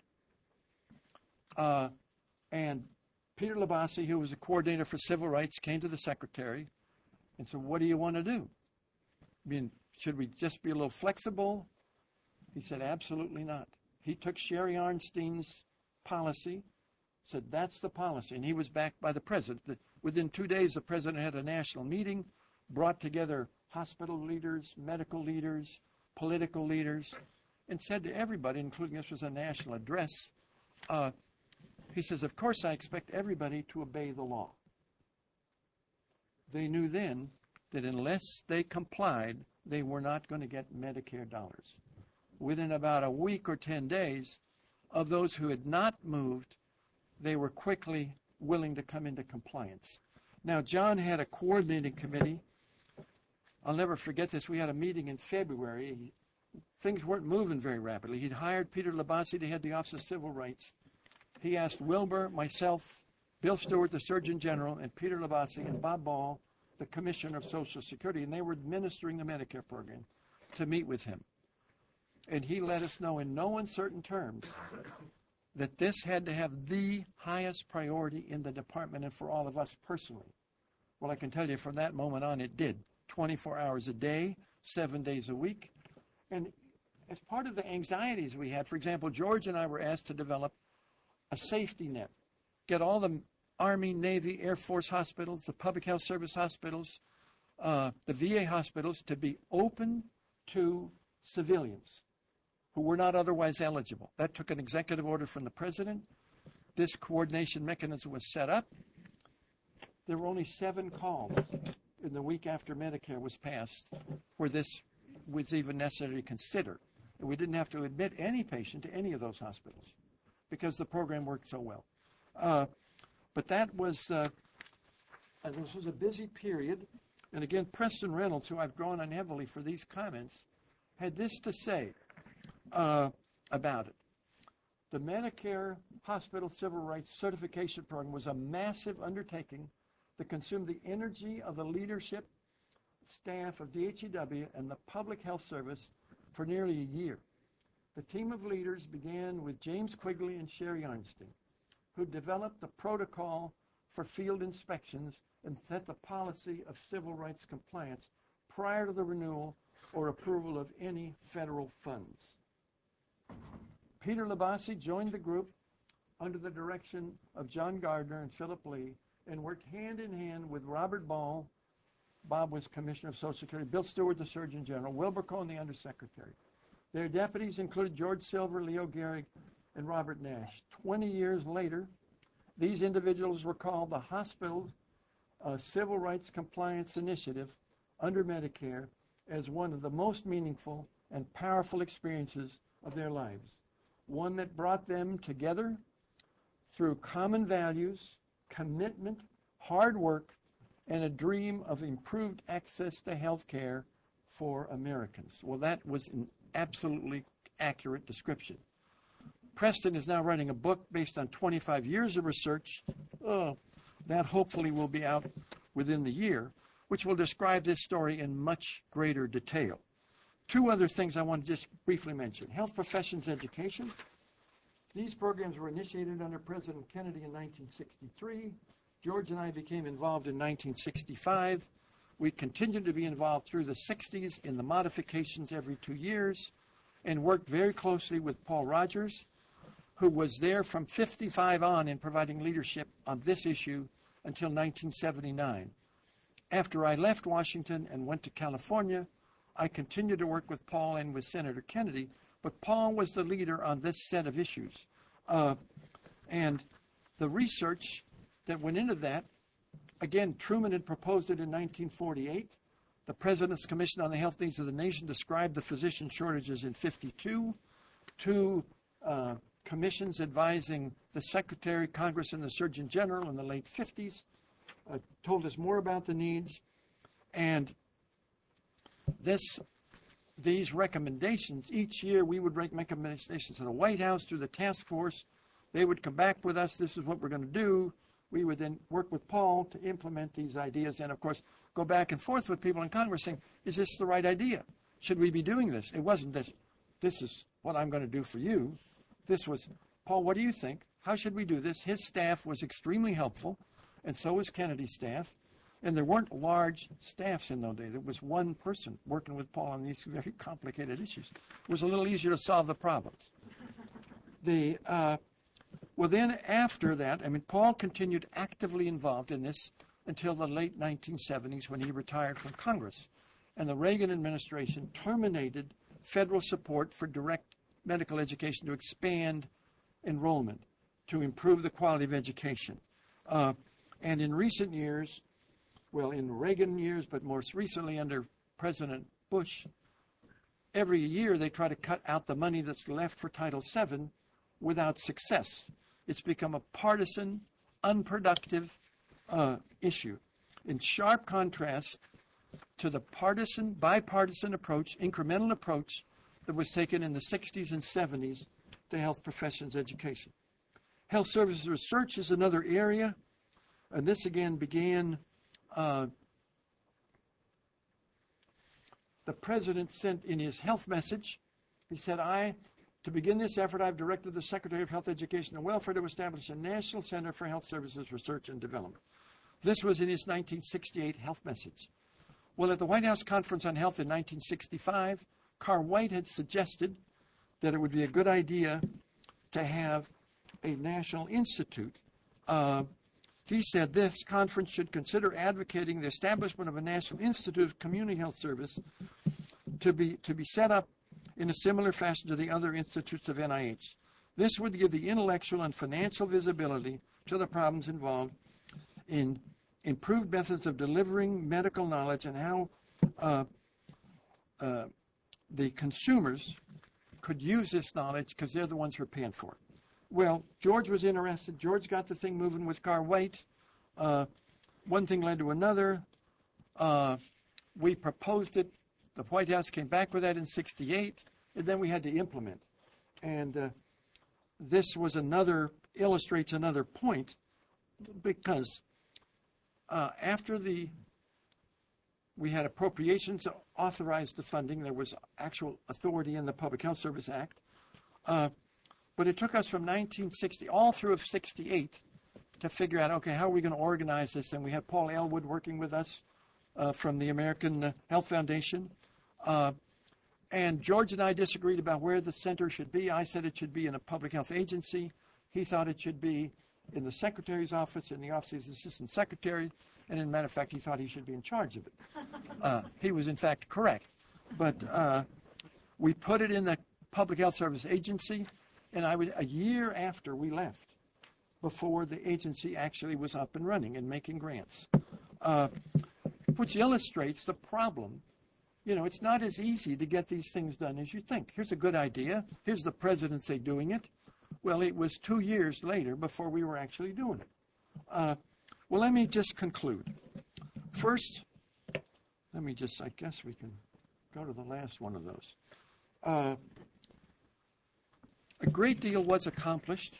And Peter Labasi, who was the coordinator for civil rights, came to the secretary and said, what do you want to do? I mean, should we just be a little flexible? He said, absolutely not. He took Sherry Arnstein's policy, said, that's the policy. And he was backed by the president. Within 2 days, the president had a national meeting, brought together hospital leaders, medical leaders, political leaders, and said to everybody, including this was a national address, he says, of course I expect everybody to obey the law. They knew then that unless they complied, they were not going to get Medicare dollars. Within about a week or 10 days, of those who had not moved, they were quickly willing to come into compliance. Now, John had a coordinating committee. I'll never forget this. We had a meeting in February. Things weren't moving very rapidly. He'd hired Peter Labasi to head the Office of Civil Rights. He asked Wilbur, myself, Bill Stewart, the Surgeon General, and Peter Labasi and Bob Ball, the Commissioner of Social Security, and they were administering the Medicare program, to meet with him. And he let us know in no uncertain terms that this had to have the highest priority in the department and for all of us personally. Well, I can tell you from that moment on it did. 24 hours a day, 7 days a week. And as part of the anxieties we had, for example, George and I were asked to develop a safety net, get all the Army, Navy, Air Force hospitals, the Public Health Service hospitals, the VA hospitals to be open to civilians who were not otherwise eligible. That took an executive order from the president. This coordination mechanism was set up. There were only 7 calls in the week after Medicare was passed where this was even necessary to consider. And we didn't have to admit any patient to any of those hospitals because the program worked so well. But that was, this was a busy period. And again, Preston Reynolds, who I've drawn on heavily for these comments, had this to say about it. The Medicare Hospital Civil Rights Certification Program was a massive undertaking that consumed the energy of the leadership staff of DHEW and the Public Health Service for nearly a year. The team of leaders began with James Quigley and Sherry Arnstein, who developed the protocol for field inspections and set the policy of civil rights compliance prior to the renewal or approval of any federal funds. Peter Labasi joined the group under the direction of John Gardner and Philip Lee and worked hand in hand with Robert Ball. Bob was Commissioner of Social Security, Bill Stewart, the Surgeon General, Wilbur Cohen, the Undersecretary. Their deputies included George Silver, Leo Gehrig, and Robert Nash. 20 years later, these individuals were called the Hospital Civil Rights Compliance Initiative under Medicare as one of the most meaningful and powerful experiences of their lives, one that brought them together through common values, commitment, hard work, and a dream of improved access to health care for Americans. Well, that was an absolutely accurate description. Preston is now writing a book based on 25 years of research. That hopefully will be out within the year, which will describe this story in much greater detail. 2 other things I want to just briefly mention. Health professions education. These programs were initiated under President Kennedy in 1963. George and I became involved in 1965. We continued to be involved through the 60s in the modifications every 2 years and worked very closely with Paul Rogers, who was there from 55 on in providing leadership on this issue until 1979. After I left Washington and went to California, I continued to work with Paul and with Senator Kennedy, but Paul was the leader on this set of issues. And the research that went into that, again, Truman had proposed it in 1948. The President's Commission on the Health Needs of the Nation described the physician shortages in 52. Two commissions advising the Secretary, Congress, and the Surgeon General in the late 50s told us more about the needs. And these recommendations, each year we would make recommendations to the White House through the task force. They would come back with us, this is what we're going to do. We would then work with Paul to implement these ideas and, of course, go back and forth with people in Congress saying, is this the right idea? Should we be doing this? It wasn't this is what I'm going to do for you. This was, Paul, what do you think? How should we do this? His staff was extremely helpful, and so was Kennedy's staff. And there weren't large staffs in those days. There was one person working with Paul on these very complicated issues. It was a little easier to solve the problems. Well, then after that, I mean, Paul continued actively involved in this until the late 1970s when he retired from Congress. And the Reagan administration terminated federal support for direct medical education to expand enrollment, to improve the quality of education. And in recent years, well, in Reagan years, but most recently under President Bush, every year they try to cut out the money that's left for Title VII without success. It's become a partisan, unproductive issue. In sharp contrast to the bipartisan approach, incremental approach that was taken in the 60s and 70s to health professions education. Health services research is another area, and this again began, the President sent in his health message, he said, to begin this effort, I've directed the Secretary of Health, Education, and Welfare to establish a National Center for Health Services Research and Development. This was in his 1968 health message. Well, at the White House Conference on Health in 1965, Carr White had suggested that it would be a good idea to have a national institute. He said this conference should consider advocating the establishment of a National Institute of Community Health Service to be set up in a similar fashion to the other institutes of NIH. This would give the intellectual and financial visibility to the problems involved in improved methods of delivering medical knowledge and how the consumers could use this knowledge because they're the ones who are paying for it. Well, George was interested. George got the thing moving with Carr White. One thing led to another. We proposed it. The White House came back with that in 68, and then we had to implement. And this was illustrates another point, because after we had appropriations to authorize the funding, there was actual authority in the Public Health Service Act. But it took us from 1960 all through 68 to figure out, okay, how are we going to organize this? And we had Paul Elwood working with us from the American Health Foundation. And George and I disagreed about where the center should be. I said it should be in a public health agency. He thought it should be in the Secretary's office, in the office of the Assistant Secretary. And in matter of fact, he thought he should be in charge of it. He was, in fact, correct. But we put it in the Public Health Service Agency, and a year after we left, before the agency actually was up and running and making grants, which illustrates the problem. You know, it's not as easy to get these things done as you think. Here's a good idea. Here's the presidency doing it. Well, it was 2 years later before we were actually doing it. Well, let me just conclude. First, I guess we can go to the last one of those. A great deal was accomplished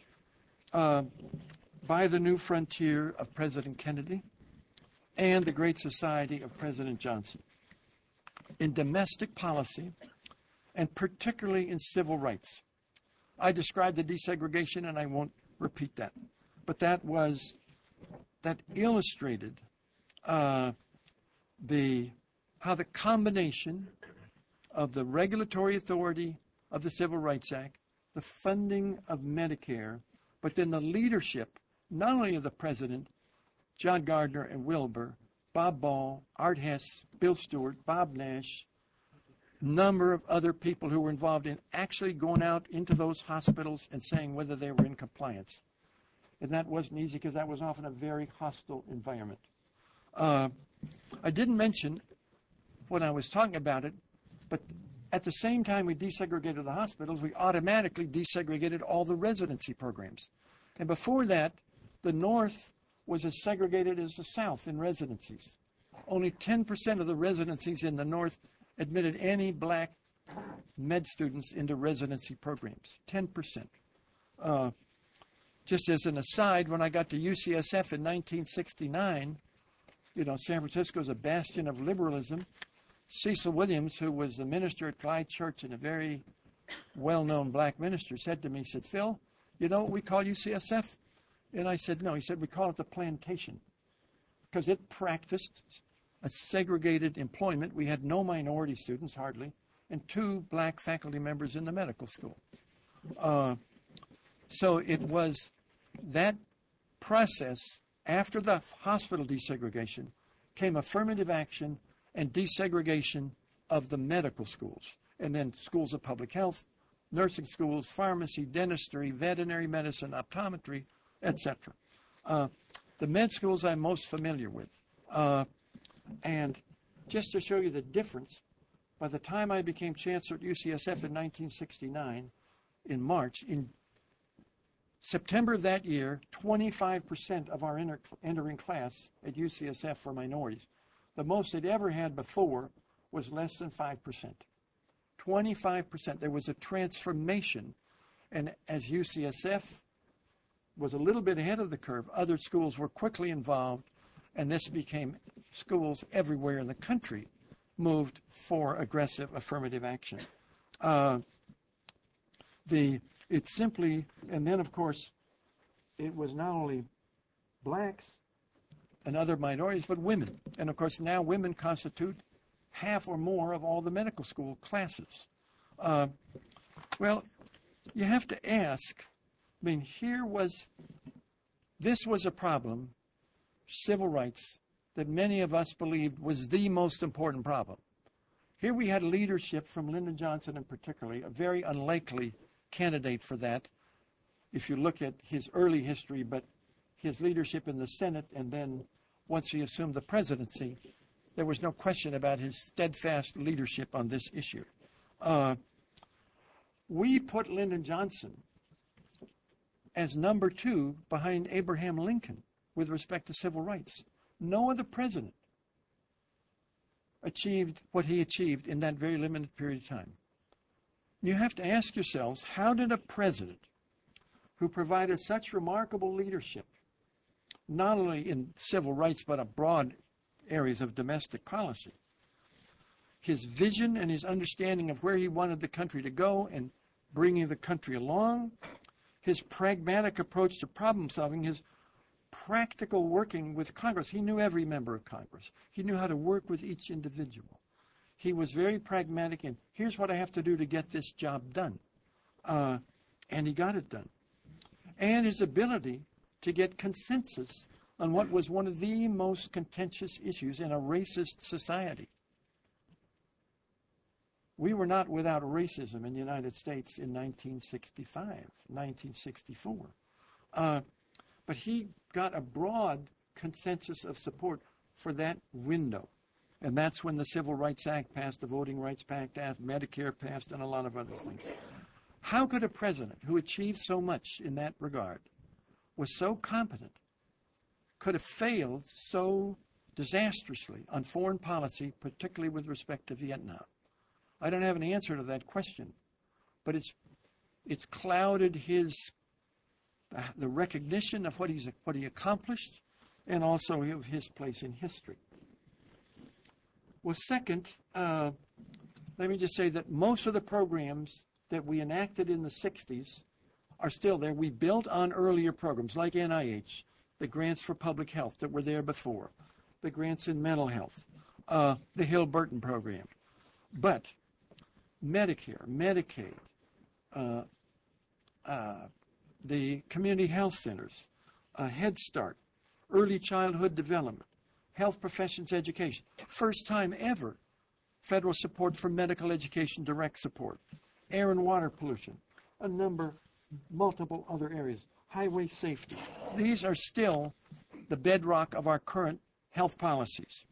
by the new frontier of President Kennedy and the Great Society of President Johnson in domestic policy and particularly in civil rights. I described the desegregation, and I won't repeat that, but that illustrated how the combination of the regulatory authority of the Civil Rights Act, the funding of Medicare, but then the leadership, not only of the president, John Gardner and Wilbur, Bob Ball, Art Hess, Bill Stewart, Bob Nash, number of other people who were involved in actually going out into those hospitals and saying whether they were in compliance. And that wasn't easy because that was often a very hostile environment. I didn't mention when I was talking about it, but at the same time we desegregated the hospitals, we automatically desegregated all the residency programs. And before that, the North was as segregated as the South in residencies. Only 10% of the residencies in the North admitted any black med students into residency programs, 10%. Just as an aside, when I got to UCSF in 1969, San Francisco is a bastion of liberalism. Cecil Williams, who was the minister at Clyde Church and a very well-known black minister, said to me, he said, "Phil, you know what we call UCSF?" And I said, "No." He said, "We call it the plantation," because it practiced a segregated employment. We had no minority students, hardly, and 2 black faculty members in the medical school. So it was that process. After the hospital desegregation came affirmative action and desegregation of the medical schools, and then schools of public health, nursing schools, pharmacy, dentistry, veterinary medicine, optometry, etc. The med schools I'm most familiar with. And just to show you the difference, by the time I became chancellor at UCSF in 1969, in March, in September of that year, 25% of our entering class at UCSF were minorities. The most they'd ever had before was less than 5%. 25%. There was a transformation. And as UCSF was a little bit ahead of the curve, other schools were quickly involved, and this became schools everywhere in the country moved for aggressive affirmative action. It simply, and then of course, it was not only blacks and other minorities, but women. And of course, now women constitute half or more of all the medical school classes. Well, you have to ask, this was a problem, civil rights, that many of us believed was the most important problem. Here we had leadership from Lyndon Johnson in particularly, a very unlikely candidate for that, if you look at his early history, but his leadership in the Senate, and then once he assumed the presidency, there was no question about his steadfast leadership on this issue. We put Lyndon Johnson as number 2 behind Abraham Lincoln with respect to civil rights. No other president achieved what he achieved in that very limited period of time. You have to ask yourselves, how did a president who provided such remarkable leadership, not only in civil rights but in broad areas of domestic policy, his vision and his understanding of where he wanted the country to go and bringing the country along, his pragmatic approach to problem solving, his practical working with Congress. He knew every member of Congress. He knew how to work with each individual. He was very pragmatic in, here's what I have to do to get this job done. And he got it done. And his ability to get consensus on what was one of the most contentious issues in a racist society. We were not without racism in the United States in 1965, 1964. But he got a broad consensus of support for that window. And that's when the Civil Rights Act passed, the Voting Rights Act passed, Medicare passed, and a lot of other things. How could a president who achieved so much in that regard, was so competent, could have failed so disastrously on foreign policy, particularly with respect to Vietnam? I don't have an answer to that question, but it's clouded the recognition of what he accomplished, and also of his place in history. Well, second, let me just say that most of the programs that we enacted in the 60s are still there. We built on earlier programs like NIH, the grants for public health that were there before, the grants in mental health, the Hill-Burton program. But Medicare, Medicaid, the community health centers, Head Start, early childhood development, health professions education, first time ever federal support for medical education direct support, air and water pollution, a number, multiple other areas, highway safety. These are still the bedrock of our current health policies.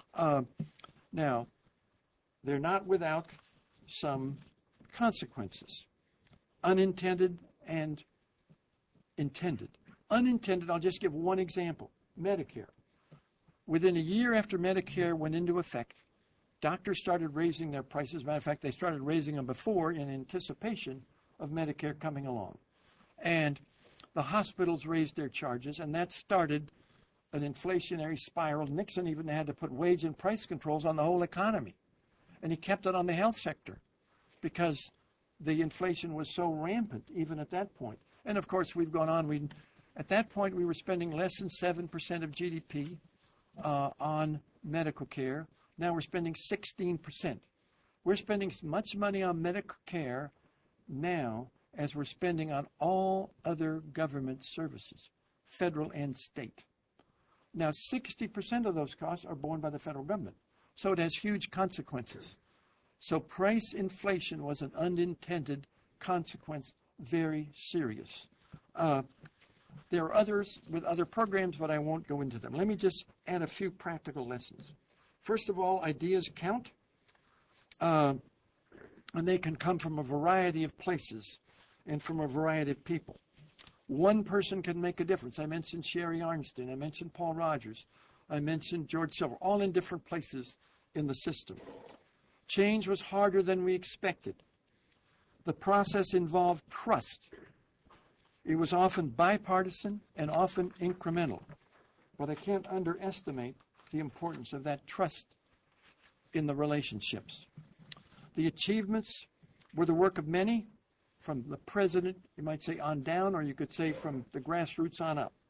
Now, they're not without some consequences, unintended and intended. Unintended, I'll just give one example, Medicare. Within a year after Medicare went into effect, doctors started raising their prices. As a matter of fact, they started raising them before in anticipation of Medicare coming along. And the hospitals raised their charges, and that started an inflationary spiral. Nixon even had to put wage and price controls on the whole economy. And he kept it on the health sector because the inflation was so rampant even at that point. And of course, we've gone on. At that point, we were spending less than 7% of GDP on medical care. Now we're spending 16%. We're spending as much money on medical care now as we're spending on all other government services, federal and state. Now, 60% of those costs are borne by the federal government, so it has huge consequences. So price inflation was an unintended consequence, very serious. There are others with other programs, but I won't go into them. Let me just add a few practical lessons. First of all, ideas count, and they can come from a variety of places and from a variety of people. One person can make a difference. I mentioned Sherry Arnstein. I mentioned Paul Rogers. I mentioned George Silver, all in different places in the system. Change was harder than we expected. The process involved trust. It was often bipartisan and often incremental. But I can't underestimate the importance of that trust in the relationships. The achievements were the work of many, from the president, you might say, on down, or you could say from the grassroots on up.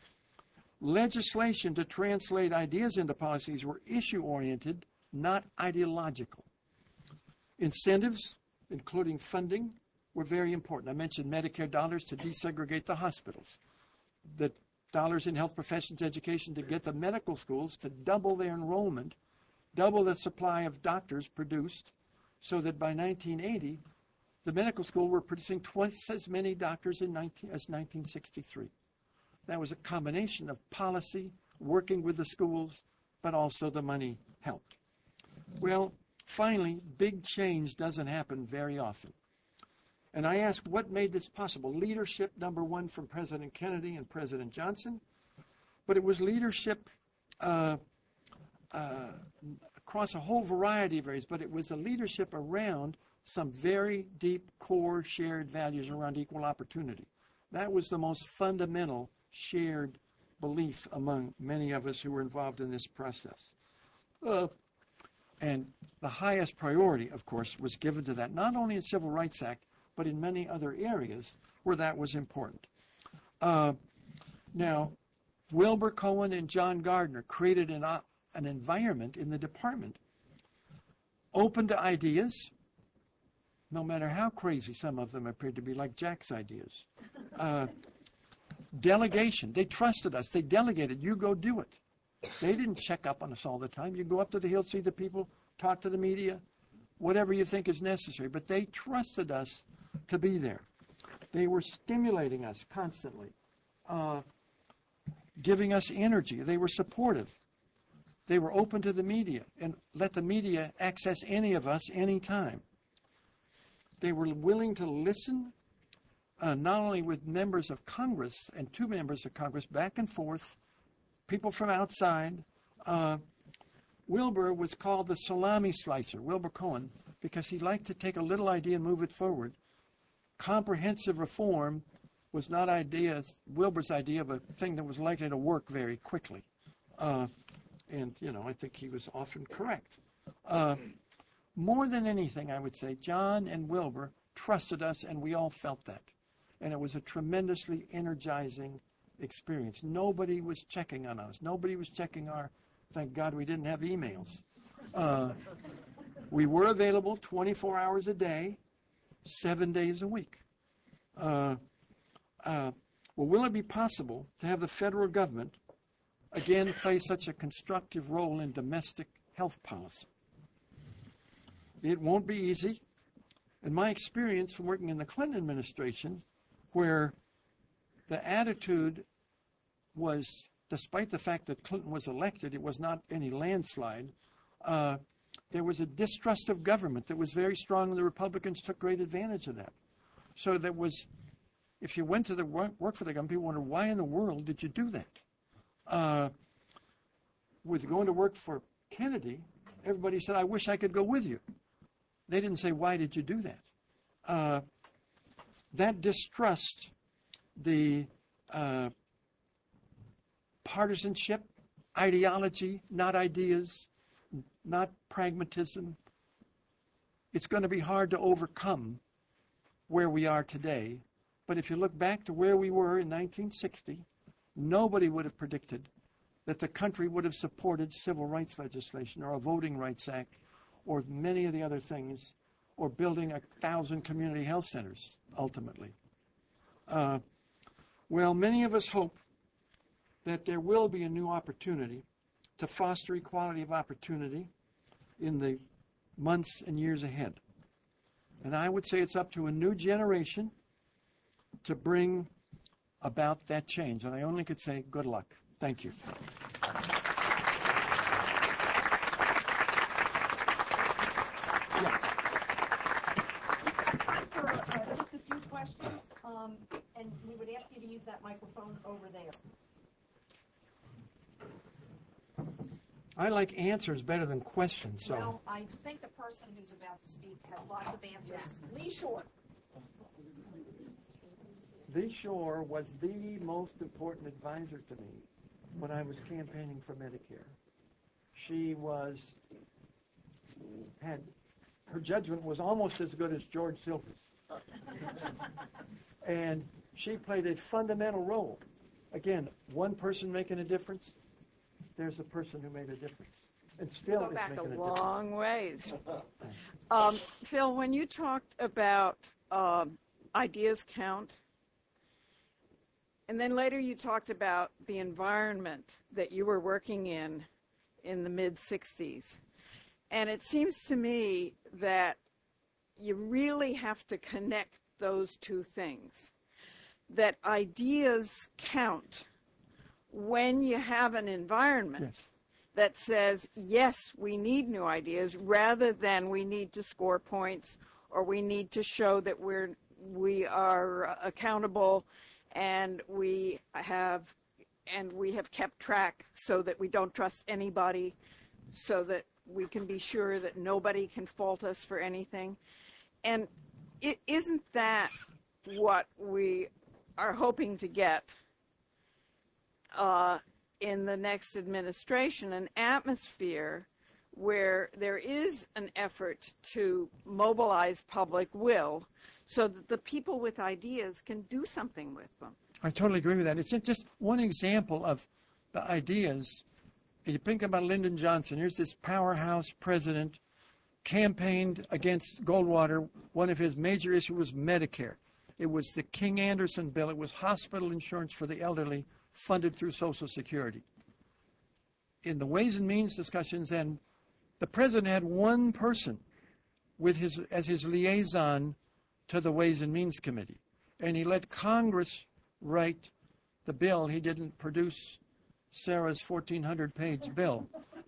Legislation to translate ideas into policies were issue-oriented, not ideological. Incentives, including funding, were very important. I mentioned Medicare dollars to desegregate the hospitals, the dollars in health professions education to get the medical schools to double their enrollment, double the supply of doctors produced, so that by 1980, the medical school were producing twice as many doctors as 1963. That was a combination of policy, working with the schools, but also the money helped. Well, finally, big change doesn't happen very often. And I asked what made this possible. Leadership, number one, from President Kennedy and President Johnson, but it was leadership across a whole variety of areas, but it was a leadership around some very deep core shared values around equal opportunity. That was the most fundamental shared belief among many of us who were involved in this process. And the highest priority, of course, was given to that, not only in Civil Rights Act, but in many other areas where that was important. Now, Wilbur Cohen and John Gardner created an environment in the department open to ideas, no matter how crazy some of them appeared to be, like Jack's ideas. Delegation. They trusted us. They delegated. You go do it. They didn't check up on us all the time. You go up to the Hill, see the people, talk to the media, whatever you think is necessary. But they trusted us to be there. They were stimulating us constantly, giving us energy. They were supportive. They were open to the media and let the media access any of us anytime. They were willing to listen, not only with members of Congress and two members of Congress, back and forth, people from outside. Wilbur was called the salami slicer, Wilbur Cohen, because he liked to take a little idea and move it forward. Comprehensive reform was not Wilbur's idea of a thing that was likely to work very quickly. And, I think he was often correct. More than anything, I would say, John and Wilbur trusted us, and we all felt that. And it was a tremendously energizing experience. Nobody was checking on us. Nobody was checking thank God we didn't have emails. We were available 24 hours a day, 7 days a week. Well, will it be possible to have the federal government again play such a constructive role in domestic health policy? It won't be easy. In my experience from working in the Clinton administration, where the attitude was, despite the fact that Clinton was elected, it was not any landslide, there was a distrust of government that was very strong, and the Republicans took great advantage of that. So there was, if you went to the work for the government, people wondered, why in the world did you do that? With going to work for Kennedy, everybody said, I wish I could go with you. They didn't say, why did you do that? That distrust, the partisanship, ideology, not ideas, not pragmatism, it's going to be hard to overcome where we are today. But if you look back to where we were in 1960, nobody would have predicted that the country would have supported civil rights legislation or a Voting Rights Act or many of the other things, or building 1,000 community health centers, ultimately. Well, many of us hope that there will be a new opportunity to foster equality of opportunity in the months and years ahead. And I would say it's up to a new generation to bring about that change. And I only could say good luck. Thank you. Yes. Just a few questions, and we would ask you to use that microphone over there. I like answers better than questions. So. Well, I think the person who's about to speak has lots of answers. Lee Shore. Lee Shore was the most important advisor to me when I was campaigning for Medicare. She her judgment was almost as good as George Silver's. And she played a fundamental role. Again, one person making a difference, there's a person who made a difference. And still is making a difference. Go back a long ways. Phil, when you talked about ideas count, and then later you talked about the environment that you were working in the mid-'60s, and it seems to me that you really have to connect those two things, that ideas count when you have an environment Yes. that says, yes, we need new ideas, rather than we need to score points or we need to show that we are accountable and we have kept track so that we don't trust anybody, so that we can be sure that nobody can fault us for anything. And isn't that what we are hoping to get in the next administration, an atmosphere where there is an effort to mobilize public will so that the people with ideas can do something with them? I totally agree with that. It's just one example of the ideas. You think about Lyndon Johnson. Here's this powerhouse president, campaigned against Goldwater. One of his major issues was Medicare. It was the King-Anderson bill. It was hospital insurance for the elderly funded through Social Security. In the Ways and Means discussions, then, the president had one person as his liaison to the Ways and Means Committee, and he let Congress write the bill. He didn't produce Sarah's 1,400-page bill.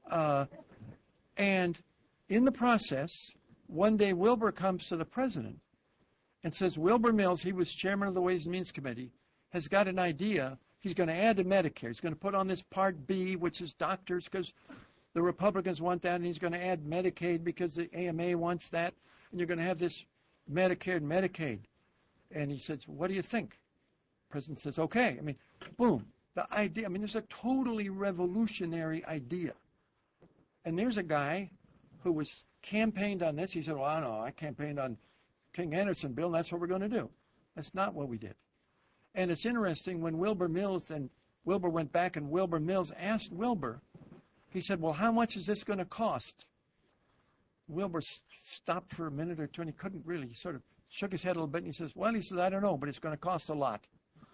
And in the process, one day Wilbur comes to the president and says, Wilbur Mills, he was chairman of the Ways and Means Committee, has got an idea. He's going to add to Medicare. He's going to put on this Part B, which is doctors, because the Republicans want that, and he's going to add Medicaid because the AMA wants that, and you're going to have this Medicare and Medicaid. And he says, what do you think? The president says, okay. I mean, boom. The idea, I mean, there's a totally revolutionary idea. And there's a guy who was campaigned on this. He said, well, I know, I campaigned on King-Anderson bill, and that's what we're going to do. That's not what we did. And it's interesting, when Wilbur went back and Wilbur Mills asked Wilbur, he said, well, how much is this going to cost? Wilbur stopped for a minute or two, and he couldn't really. He sort of shook his head a little bit, and he says, well, he says, I don't know, but it's going to cost a lot.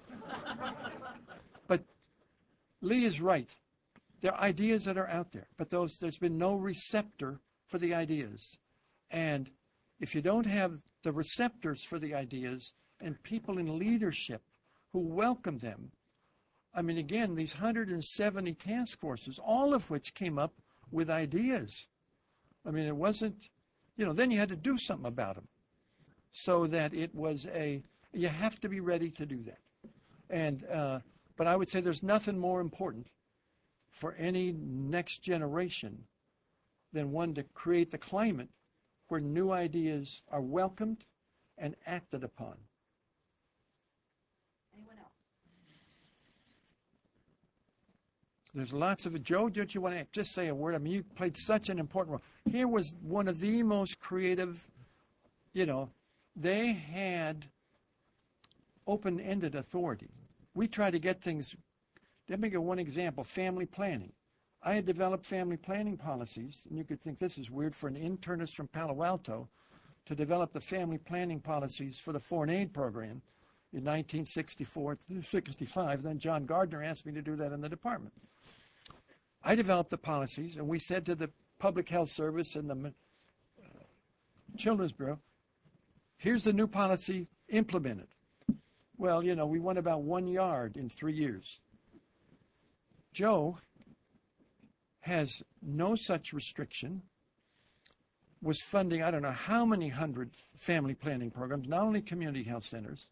But Lee is right. There are ideas that are out there, but there's been no receptor for the ideas. And if you don't have the receptors for the ideas and people in leadership who welcome them, I mean, again, these 170 task forces, all of which came up with ideas. I mean, it wasn't, then you had to do something about them. So that it was you have to be ready to do that. And, but I would say there's nothing more important for any next generation than one to create the climate where new ideas are welcomed and acted upon. Anyone else? There's lots of it. Joe, don't you want to just say a word? I mean, you played such an important role. Here was one of the most creative, they had open-ended authority. We try to get things, let me give one example, family planning. I had developed family planning policies, and you could think this is weird for an internist from Palo Alto to develop the family planning policies for the foreign aid program in 1964-65. Then John Gardner asked me to do that in the department. I developed the policies, and we said to the Public Health Service and the Children's Bureau, here's the new policy, implement it. Well, we went about 1 yard in 3 years. Joe has no such restriction, was funding, I don't know how many hundred family planning programs, not only community health centers,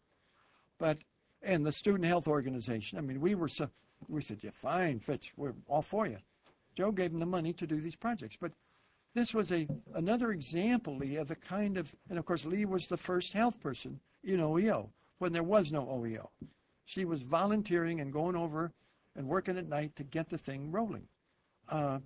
and the Student Health Organization. I mean, we said, yeah, fine, Fitz, we're all for you. Joe gave him the money to do these projects. But this was another example, Lee, of the kind of, and of course, Lee was the first health person in OEO when there was no OEO. She was volunteering and going over and working at night to get the thing rolling. But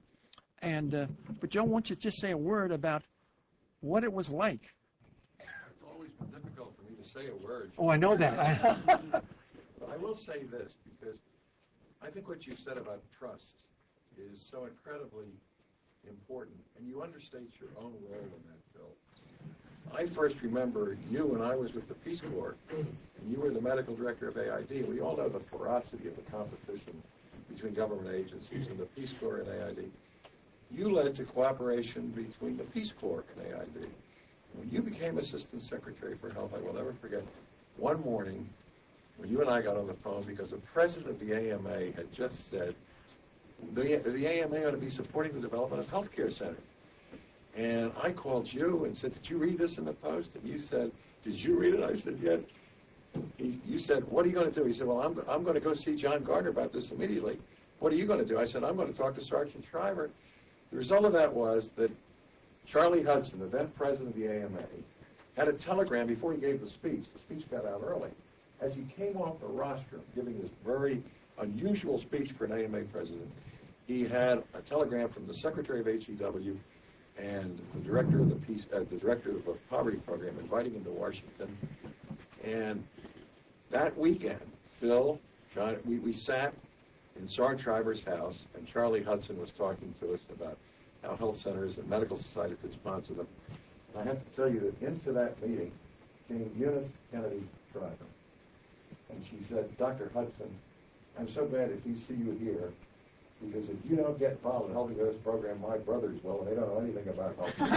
Joe, why don't you just say a word about what it was like? It's always been difficult for me to say a word. Oh, I know that. But I will say this, because I think what you said about trust is so incredibly important, and you understate your own role in that, Phil. I first remember you when I was with the Peace Corps, and you were the medical director of AID. We all know the ferocity of the competition between government agencies and the Peace Corps and AID. You led to cooperation between the Peace Corps and AID. When you became Assistant Secretary for Health, I will never forget one morning when you and I got on the phone because the president of the AMA had just said the AMA ought to be supporting the development of healthcare centers. And I called you and said, did you read this in the Post? And you said, did you read it? I said, yes. You said, what are you going to do? He said, well, I'm going to go see John Gardner about this immediately. What are you going to do? I said, I'm going to talk to Sergeant Shriver. The result of that was that Charlie Hudson, the then president of the AMA, had a telegram before he gave the speech. The speech got out early. As he came off the rostrum giving this very unusual speech for an AMA president, he had a telegram from the Secretary of HEW and the director of the director of the poverty program inviting him to Washington. And that weekend, Phil, John, we sat in Sergeant Shriver's house, and Charlie Hudson was talking to us about how health centers and medical societies could sponsor them. And I have to tell you that into that meeting came Eunice Kennedy Shriver. And she said, Dr. Hudson, I'm so glad if you see you here, because if you don't get involved in helping this program, my brothers will, and they don't know anything about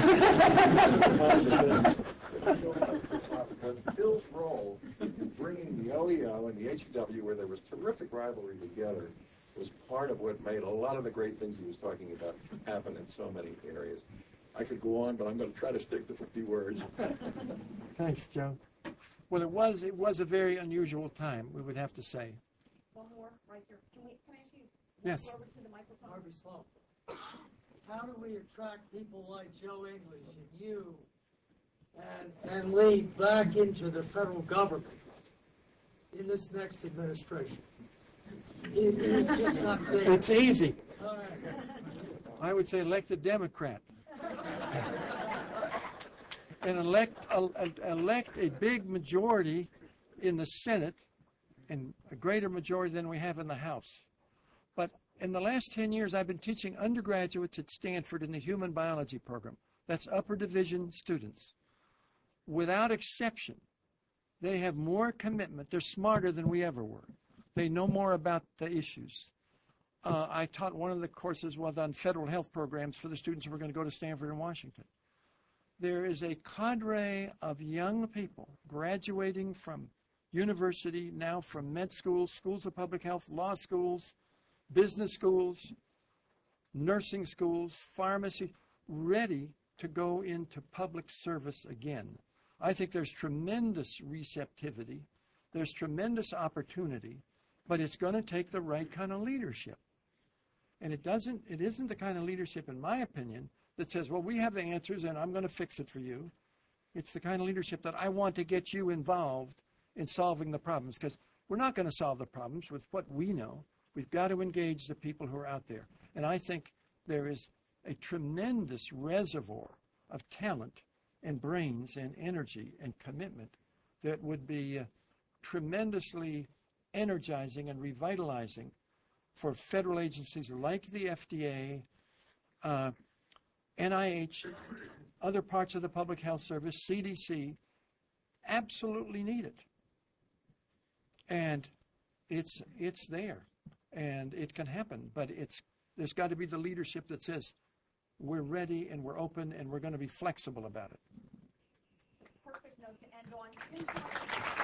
health. Phil's role in bringing the OEO and the HEW, where there was terrific rivalry together, was part of what made a lot of the great things he was talking about happen in so many areas. I could go on, but I'm going to try to stick to 50 words. Thanks, Joe. Well, it was a very unusual time, we would have to say. One more right here. Can I ask you? Yes. Go over to the microphone. Harvey Sloan. How do we attract people like Joe English and you and Lee back into the federal government in this next administration? It's just not there. It's easy. All right. I would say elect a Democrat. And elect a big majority in the Senate and a greater majority than we have in the House. But in the last 10 years, I've been teaching undergraduates at Stanford in the human biology program. That's upper division students. Without exception, they have more commitment. They're smarter than we ever were. They know more about the issues. I taught one of the courses was on federal health programs for the students who were going to go to Stanford and Washington. There is a cadre of young people graduating from university, now from med schools, schools of public health, law schools, business schools, nursing schools, pharmacy, ready to go into public service again. I think there's tremendous receptivity, there's tremendous opportunity, but it's going to take the right kind of leadership. And it isn't the kind of leadership, in my opinion, that says, well, we have the answers and I'm going to fix it for you. It's the kind of leadership that I want to get you involved in solving the problems, because we're not going to solve the problems with what we know. We've got to engage the people who are out there. And I think there is a tremendous reservoir of talent and brains and energy and commitment that would be tremendously energizing and revitalizing for federal agencies like the FDA, NIH, other parts of the Public Health Service, CDC, absolutely need it. And it's there, and it can happen, but there's got to be the leadership that says, we're ready and we're open and we're going to be flexible about it. Perfect note to end on.